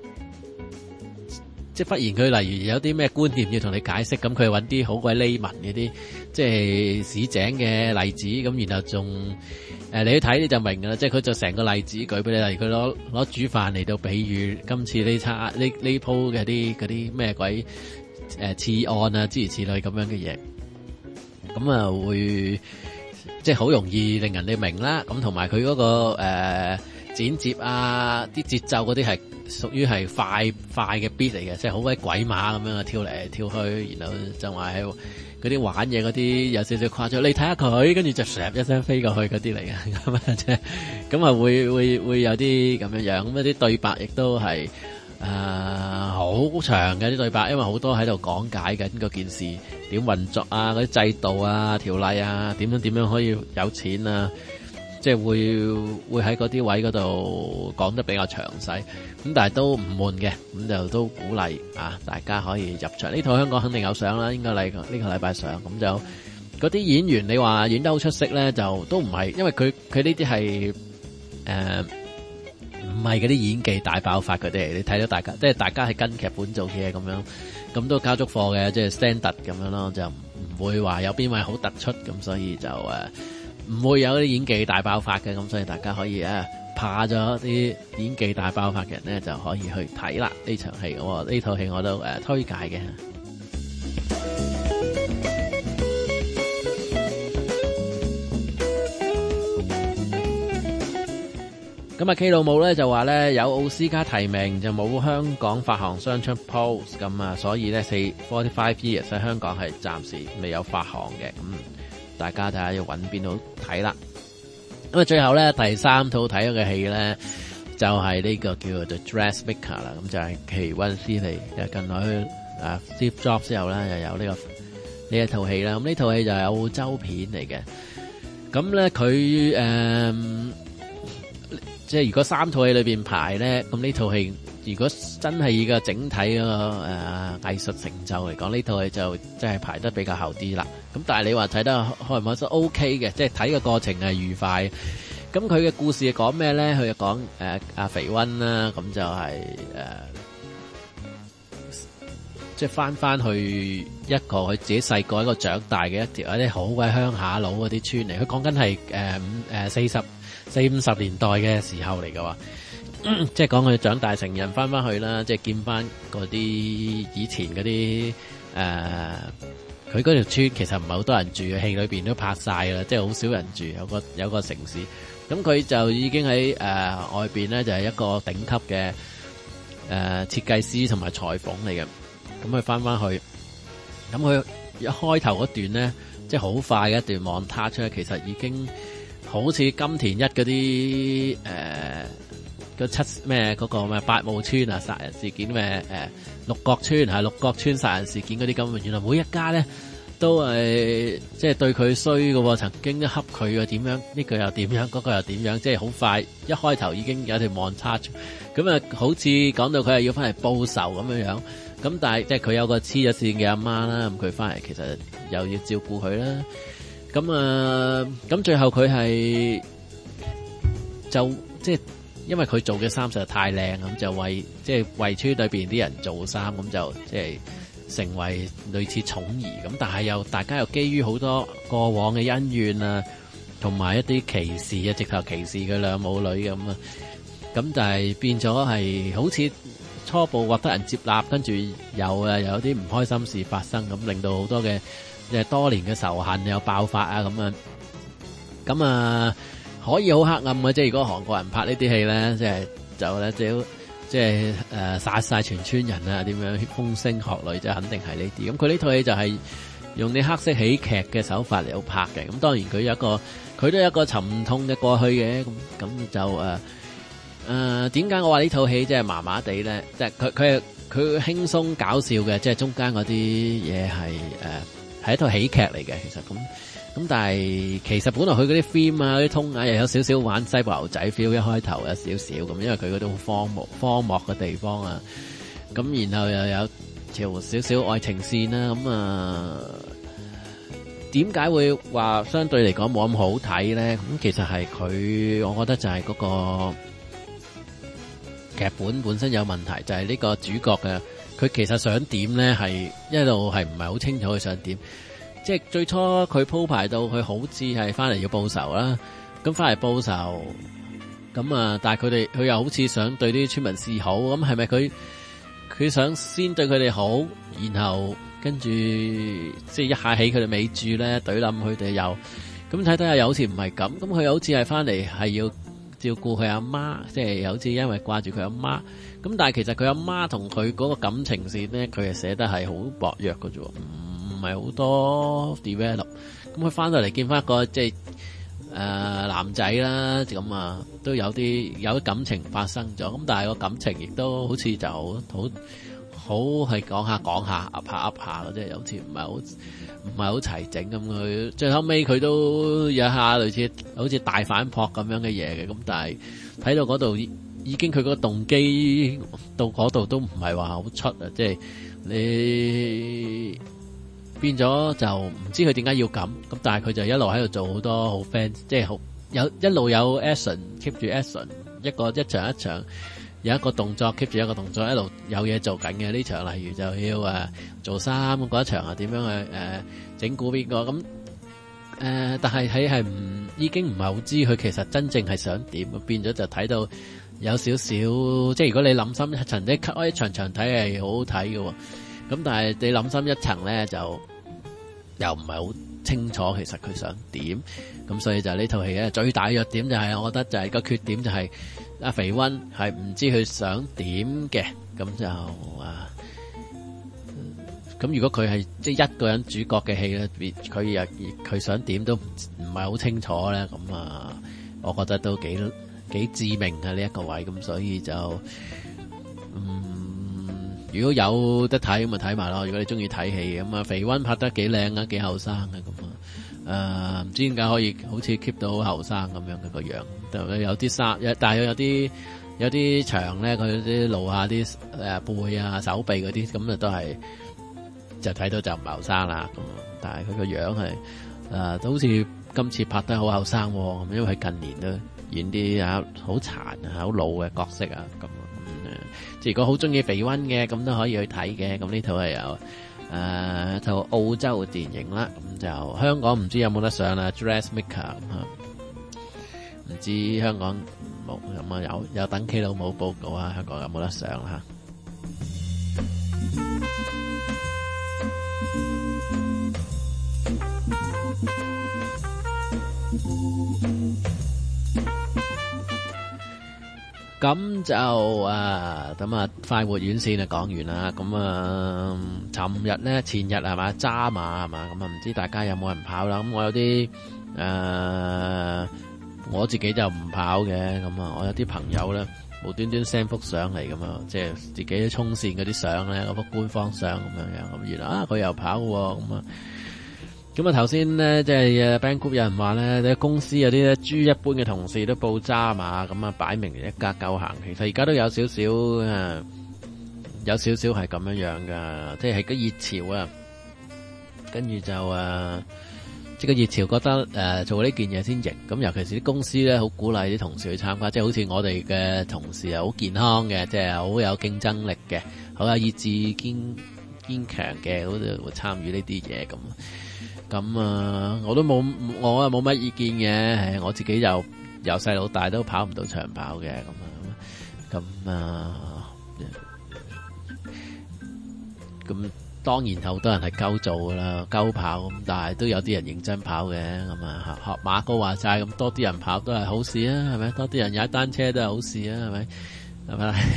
即係忽然佢例如有啲咩觀念要同你解釋，咁佢揾啲好鬼 layman 嗰啲，即係市井嘅例子，咁然後仲誒、呃、你去睇你就明㗎啦，即係佢就成個例子舉俾你，例如佢攞攞煮飯嚟到比喻今次呢餐呢呢鋪嘅啲嗰啲咩鬼誒、呃、次案啊諸如此類咁樣嘅嘢，咁啊會即係好容易令人哋明啦，咁同埋佢嗰個誒、呃、剪接啊啲節奏嗰啲係。屬於係快快嘅 beat 嚟嘅，即係好鬼鬼馬咁樣跳嚟跳去，然後就話係嗰啲玩嘢嗰啲有少少誇張。你睇下佢，跟住就唰一聲飛過去嗰啲嚟嘅，咁啊即係咁啊會會會有啲咁樣樣，咁啲對白亦都係誒好長嘅啲對白，因為好多喺度講解緊嗰件事點運作啊，嗰啲制度啊、條例啊，點樣點樣可以有錢啊。即係會會喺嗰啲位嗰度講得比較詳細，咁但係都唔悶嘅，咁就都鼓勵啊大家可以入場。呢套香港肯定有上啦，應該嚟呢個禮拜上，咁就嗰啲演員你話演得好出色咧，就都唔係，因為佢佢呢啲係誒唔係嗰啲演技大爆發嗰啲，你睇到大家即係大家係跟劇本做嘢咁樣，咁都交足貨嘅，即係 standard 咁樣咯，就唔會話有邊位好突出，咁所以就誒。唔會有啲演技大爆發嘅，咁所以大家可以啊怕咗啲演技大爆發嘅人咧，就可以去睇啦呢場戲。我呢套戲我都誒、呃、推介嘅。咁啊 K 老母咧就話咧有奧斯卡提名就冇香港發行雙出 post， 咁啊所以咧四 forty five years 喺香港係暫時未有發行嘅，咁。大家睇下要揾邊度睇啦。咁啊，最後咧第三套睇咗嘅戲咧，就係、是、呢個叫做 The Dressmaker 啦。咁就係奇溫斯利。近來啊 Steve Jobs 之後咧，又有呢、這個呢一套戲啦。咁呢套戲就係澳洲片嚟嘅。咁咧佢誒，即係如果三套戲裏邊排咧，咁呢套戲如果真係以個整體嗰個誒藝術成就嚟講，呢套戲就真係排得比較後啲啦。咁但係你話睇得開唔開心 OK 嘅，即係睇嘅過程係愉快。咁佢嘅故事係講咩咧？佢就講誒阿肥溫啦，咁就係、是、誒、呃、即係翻翻去一個佢自己細個一個長大嘅一條一啲好鬼鄉下佬嗰啲村嚟。佢講緊係誒誒四十四五十年代嘅時候嚟嘅話。嗯、即係講佢長大成人翻翻去啦，即係見翻嗰啲以前嗰啲誒，佢嗰條村其實唔係好多人住嘅，戲裏邊都拍晒啦，即係好少人住，有個有個城市，咁佢就已經喺誒、呃、外邊咧就係、是、一個頂級嘅誒設計師同埋裁縫嚟嘅，咁佢翻翻去，咁佢一開頭嗰段咧，即係好快嘅一段望他出，其實已經好似金田一嗰啲誒。呃個七咩嗰個咩八霧村啊殺人事件咩誒六角村係六角村殺人事件嗰啲咁，原來每一家咧都係即係對佢衰嘅，曾經都恰佢啊點樣呢個又點樣嗰個又點樣，即係好快一開頭已經有條望差咁啊，好似講到佢係要翻嚟報仇咁樣樣，咁但係即係佢有個黐咗線嘅阿媽啦，咁佢翻嚟其實又要照顧佢啦，咁啊咁最後佢係就即係。因為佢做嘅衫實在太靚，咁就為即係為村裏邊啲人做衫，咁就即係成為類似寵兒咁。但係又大家又基於好多過往嘅恩怨啊，同埋一啲歧視啊，直頭歧視佢兩母女咁啊。咁但係變咗係好似初步獲得人接納，跟住有啊有啲唔開心事發生，咁令到好多嘅即係多年嘅仇恨又爆發啊咁啊。咁啊〜可以好黑暗嘅，即係如果韓國人拍呢啲戲咧，即係就咧，只要即係誒殺晒全村人啊，點樣風聲鶴唳，即係肯定係呢啲。咁佢呢套戲就係用啲黑色喜劇嘅手法嚟到拍嘅。咁當然佢有一個佢都有一個沉痛嘅過去嘅。咁咁就誒誒點解我話呢套戲即係麻麻地咧？即係佢佢係佢輕鬆搞笑嘅，即係中間嗰啲嘢係誒係一套喜劇嚟嘅。其實咁。咁但係其實本來佢嗰啲 theme 啊、啲通啊，又有少少玩西部牛仔 feel， 一開頭有少少咁，因為佢嗰啲好荒漠、荒漠嘅地方啊。咁然後又有條少少愛情線啦。咁啊，點解會話相對嚟講冇咁好睇咧？咁其實係佢，我覺得就係嗰個劇本本身有問題，就係呢個主角嘅佢其實想點咧，係一路係唔係好清楚佢想點。即係最初佢鋪排到佢好似係翻嚟要報仇啦，咁翻嚟報仇，咁啊，但係佢哋佢又好似想對啲村民示好，咁係咪佢佢想先對佢哋好，然後跟住即係一下起佢哋尾注咧，懟冧佢哋又，咁睇睇下又好似唔係咁，咁佢又好似係翻嚟係要照顧佢阿媽，即係又好似因為掛住佢阿媽，咁但係其實佢阿媽同佢嗰個感情線咧，佢係寫得係好薄弱嘅啫。唔係好多 develop， 咁佢翻到嚟見翻一個即係誒、呃、男仔啦，咁啊都有啲有啲感情發生咗，咁但係個感情亦都好似就好好好係講下講下噏下噏下嘅，即係好似唔係好唔係好齊整咁。佢最後尾佢都有一下類似好似大反撲咁樣嘅嘢嘅，咁但係睇到嗰度已經佢個動機到嗰度都唔係話好出啊，即係你。變咗就唔知佢點解要咁，咁但係佢就一路喺度做好多好 fans，即係好有一路有 action keep 住 action， 一個一場一場有一個動作 keep 住一個動作，一路有嘢做緊嘅呢場，例如就要誒做衫嗰一場啊，點樣去誒整蠱邊個咁誒，但係喺係唔已經唔係好知佢其實真正係想點，變咗就睇到有少少，即係如果你諗深一層，你開一場場睇係好好睇嘅。咁但係你諗深一層咧，就又唔係好清楚其實佢想點，咁所以就呢套戲咧最大弱點就係、是，我覺得就係個缺點就係、是、阿肥溫係唔知佢想點嘅，咁就啊，咁如果佢係即係一個人主角嘅戲咧，佢又佢想點都唔唔係好清楚咧，咁啊，我覺得都幾幾致命啊呢一個位，咁所以就嗯。如果有得睇咁咪睇埋咯。如果你中意睇戲咁啊，肥溫拍得幾靚啊，幾後生嘅咁啊，誒唔知點解可以好似 keep 到後生咁樣嘅個樣，就有啲衫，但係有啲有啲長咧，佢啲露下啲誒背啊、手臂嗰啲，咁啊都係就睇到就唔係後生啦。咁但係佢個樣係誒都好似今次拍得好後生喎，因為佢近年都演啲啊好殘啊、好老嘅角色啊咁。如果好中意肥溫嘅，咁都可以去睇嘅。咁呢套係有誒套澳洲嘅電影啦。咁就香港唔知有冇得上啦。Dressmaker 唔知香港冇咁啊？有有等 K 老母報告啊！香港有冇得上啦？咁就啊，咁啊快活院線啊講完啦。咁啊，尋日咧前日係嘛渣馬係嘛，咁啊唔知大家有冇人跑啦？咁我有啲誒、呃，我自己就唔跑嘅。咁啊，我有啲朋友咧無端端 send 幅相嚟咁啊，即係自己衝線嗰啲相咧，嗰幅官方相咁樣樣。咁原來啊佢又跑喎，咁啊。咁啊頭先咧，即係 Band Group 有人話咧，啲公司有啲咧豬一般嘅同事都報渣馬，咁啊擺明一家狗行。其實而家都有少少誒，有少少係咁樣樣噶，即係係個熱潮啊。跟住就誒，即係個熱潮覺得誒、呃、做呢件嘢先型。咁尤其是啲公司咧，好鼓勵啲同事去參加，即係好似我哋嘅同事啊，好健康嘅，即係好有競爭力嘅，好有意志堅堅強嘅，好似會參與呢啲嘢咁。咁啊，我都冇，我啊冇乜意見嘅。我自己又由細到大都跑唔到長跑嘅，咁啊，咁啊，咁當然好多人係鳩做噶啦，鳩跑咁，但係都有啲人認真跑嘅，咁啊，學馬哥話齋，咁多啲人跑都係好事啊，係咪？多啲人踩單車都係好事啊，係咪？係咪？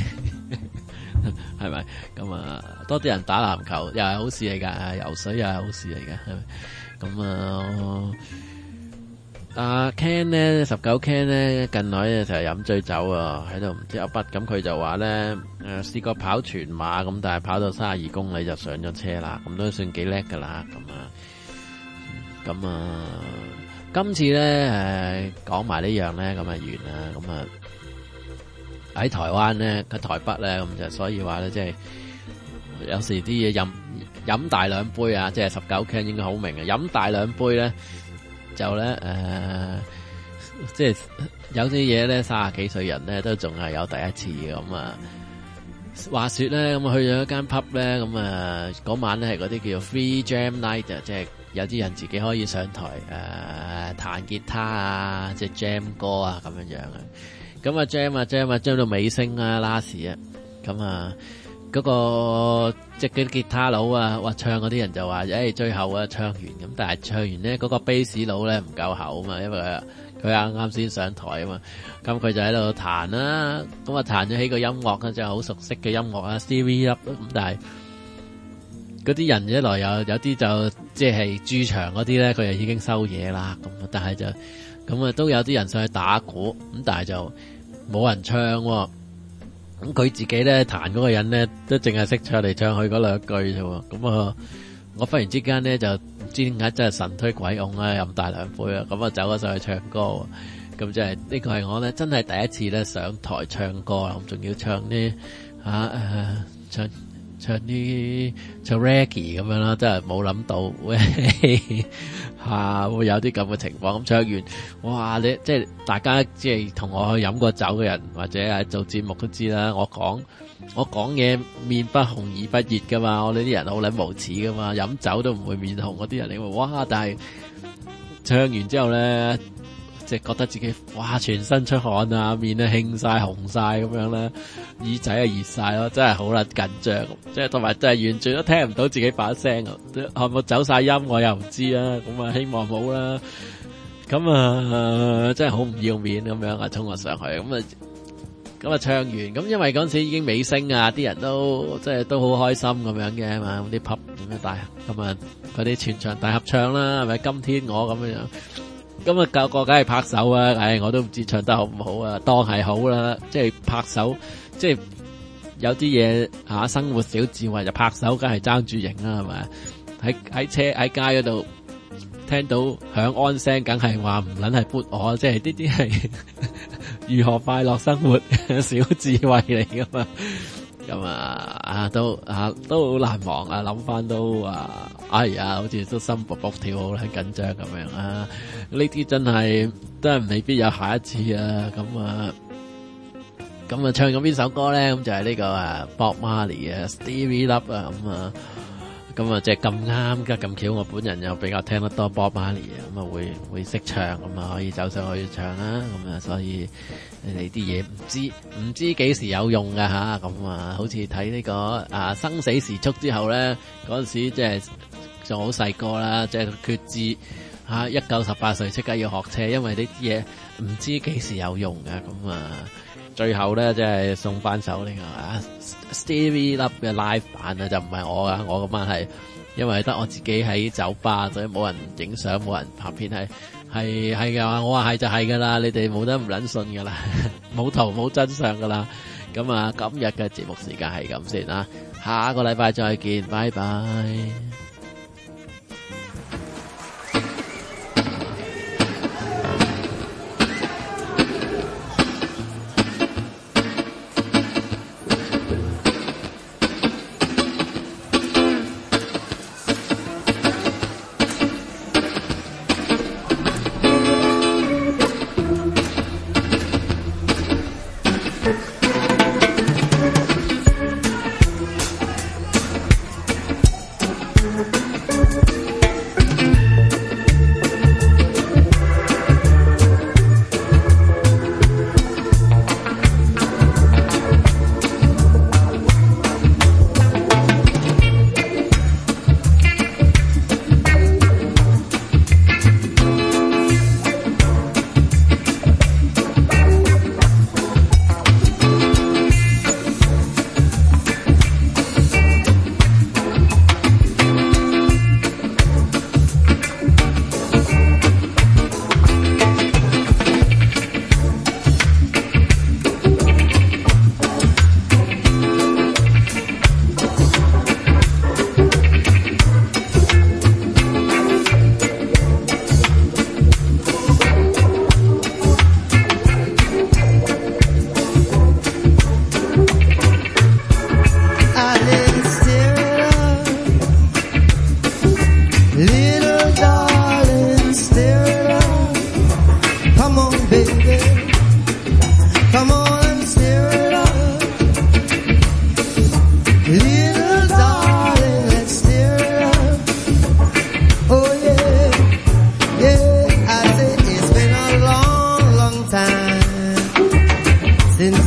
係咪？咁啊，多啲人打籃球又係好事嚟噶，游水又係好事嚟嘅，係咪？咁啊，阿 Ken 咧，十九 Ken 咧，近來咧就係飲醉酒啊，喺度唔知阿筆，咁佢就話咧，誒試過跑全馬咁，但係跑到三十二公里就上咗車啦，咁都算幾叻噶啦，咁啊，咁啊，今次咧誒講埋呢樣咧，咁啊完啦，咁啊喺台灣咧，喺台北咧，咁就所以話咧，即係有時啲嘢飲飲大兩杯啊，即係十九 Ken 應該好明嘅，飲大兩杯咧。就咧誒、呃，即係有啲嘢咧，三十幾歲人咧都仲係有第一次嘅咁啊。話説咧，咁去咗一間 pub 咧，咁啊嗰晚咧係嗰啲叫 free jam night 啊，即係有啲人自己可以上台誒、呃、彈吉他啊，即係 jam 歌啊咁樣樣啊。咁啊 jam 啊 jam 啊 jam 到尾聲啊 last 啊，咁啊。嗰、那個即係啲吉他佬啊，話唱嗰啲人就話，誒、哎、最後啊唱完咁，但係唱完咧嗰、那個 bass 佬咧唔夠厚啊嘛，因為佢啱啱先上台啊嘛，咁佢就喺度彈啦，咁啊彈咗起個音樂咧就係好熟悉嘅音樂啊 Stevie Up 咁，但係嗰啲人一來有有啲就即係駐場嗰啲咧，佢就已經收嘢啦，咁但係就咁啊都有啲人上去打鼓，咁但係就冇人唱喎。咁佢自己咧彈嗰個人咧都淨係識唱嚟唱去嗰兩句啫喎，咁啊我忽然之間咧就唔知點解真係神推鬼擁啊，飲大兩杯啊，咁啊走咗上去唱歌，咁即係呢個係我咧真係第一次咧上台唱歌啦，咁仲要唱啲嚇誒唱唱啲唱 reggae 咁樣啦，真係冇諗到喂嚇會有啲咁嘅情況。咁唱完，哇！你即係大家即係同我去飲過酒嘅人，或者係做節目都知啦。我講我講嘢面不紅耳不熱噶嘛，我哋啲人好撚無恥噶嘛，飲酒都唔會面紅嗰啲人，你話哇！但係唱完之後咧，即係覺得自己哇全身出汗啊，面咧興晒紅晒咁樣咧，耳仔啊熱晒咯，真係好撚緊張，即係同埋真係完全都聽唔到自己把聲啊，係咪走晒音我又唔知啊，咁啊希望冇啦，咁啊真係好唔要面咁樣啊衝我上去，咁啊咁啊唱完，咁因為嗰陣時已經尾聲啊，啲人都即係都好開心咁樣嘅嘛，啲 pub 咁樣大咁啊嗰啲全場大合唱啦，係咪今天我咁樣。咁啊，個個梗係拍手啊！唉，我都唔知唱得好唔好啊，當係好啦，即係拍手，即係有啲嘢吓生活小智慧就拍手，梗係爭住型啦，係咪？喺喺車喺街嗰度聽到響安聲，梗係話唔撚係撥我，即係呢啲係如何快樂生活小智慧嚟噶嘛？咁啊啊都啊都好難忘啊！諗翻都啊，哎呀，好似都心卜卜跳，好緊張咁樣啊！呢啲真係真係未必有下一次啊！咁啊咁啊唱咗邊首歌咧？咁就係呢個啊 Bob Marley 啊 Stevie Up 啊咁啊咁啊即係咁啱㗎咁巧，我本人又比較聽得多 Bob Marley 啊，咁啊會會識唱，咁啊可以走上去唱啦，咁啊所以你哋啲嘢唔知唔知幾時有用㗎吓，咁啊好似睇呢個啊生死時速之後咧，嗰陣時即係仲好細個啦，即係決志吓一九十八歲即刻要學車，因為呢啲嘢唔知幾時有用㗎，咁啊最後咧即係送翻首呢個啊 Stevie Up 嘅 live 版啊，就唔係我啊，我嗰晚係因為得我自己喺酒吧，所以冇人影相，冇人拍片，係係係噶，我話係就係噶啦，你哋冇得唔撚信噶啦，冇圖冇真相噶啦。咁啊，今日嘅節目時間係咁先啊，下個禮拜再見，拜拜。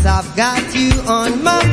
'cause I've got you on my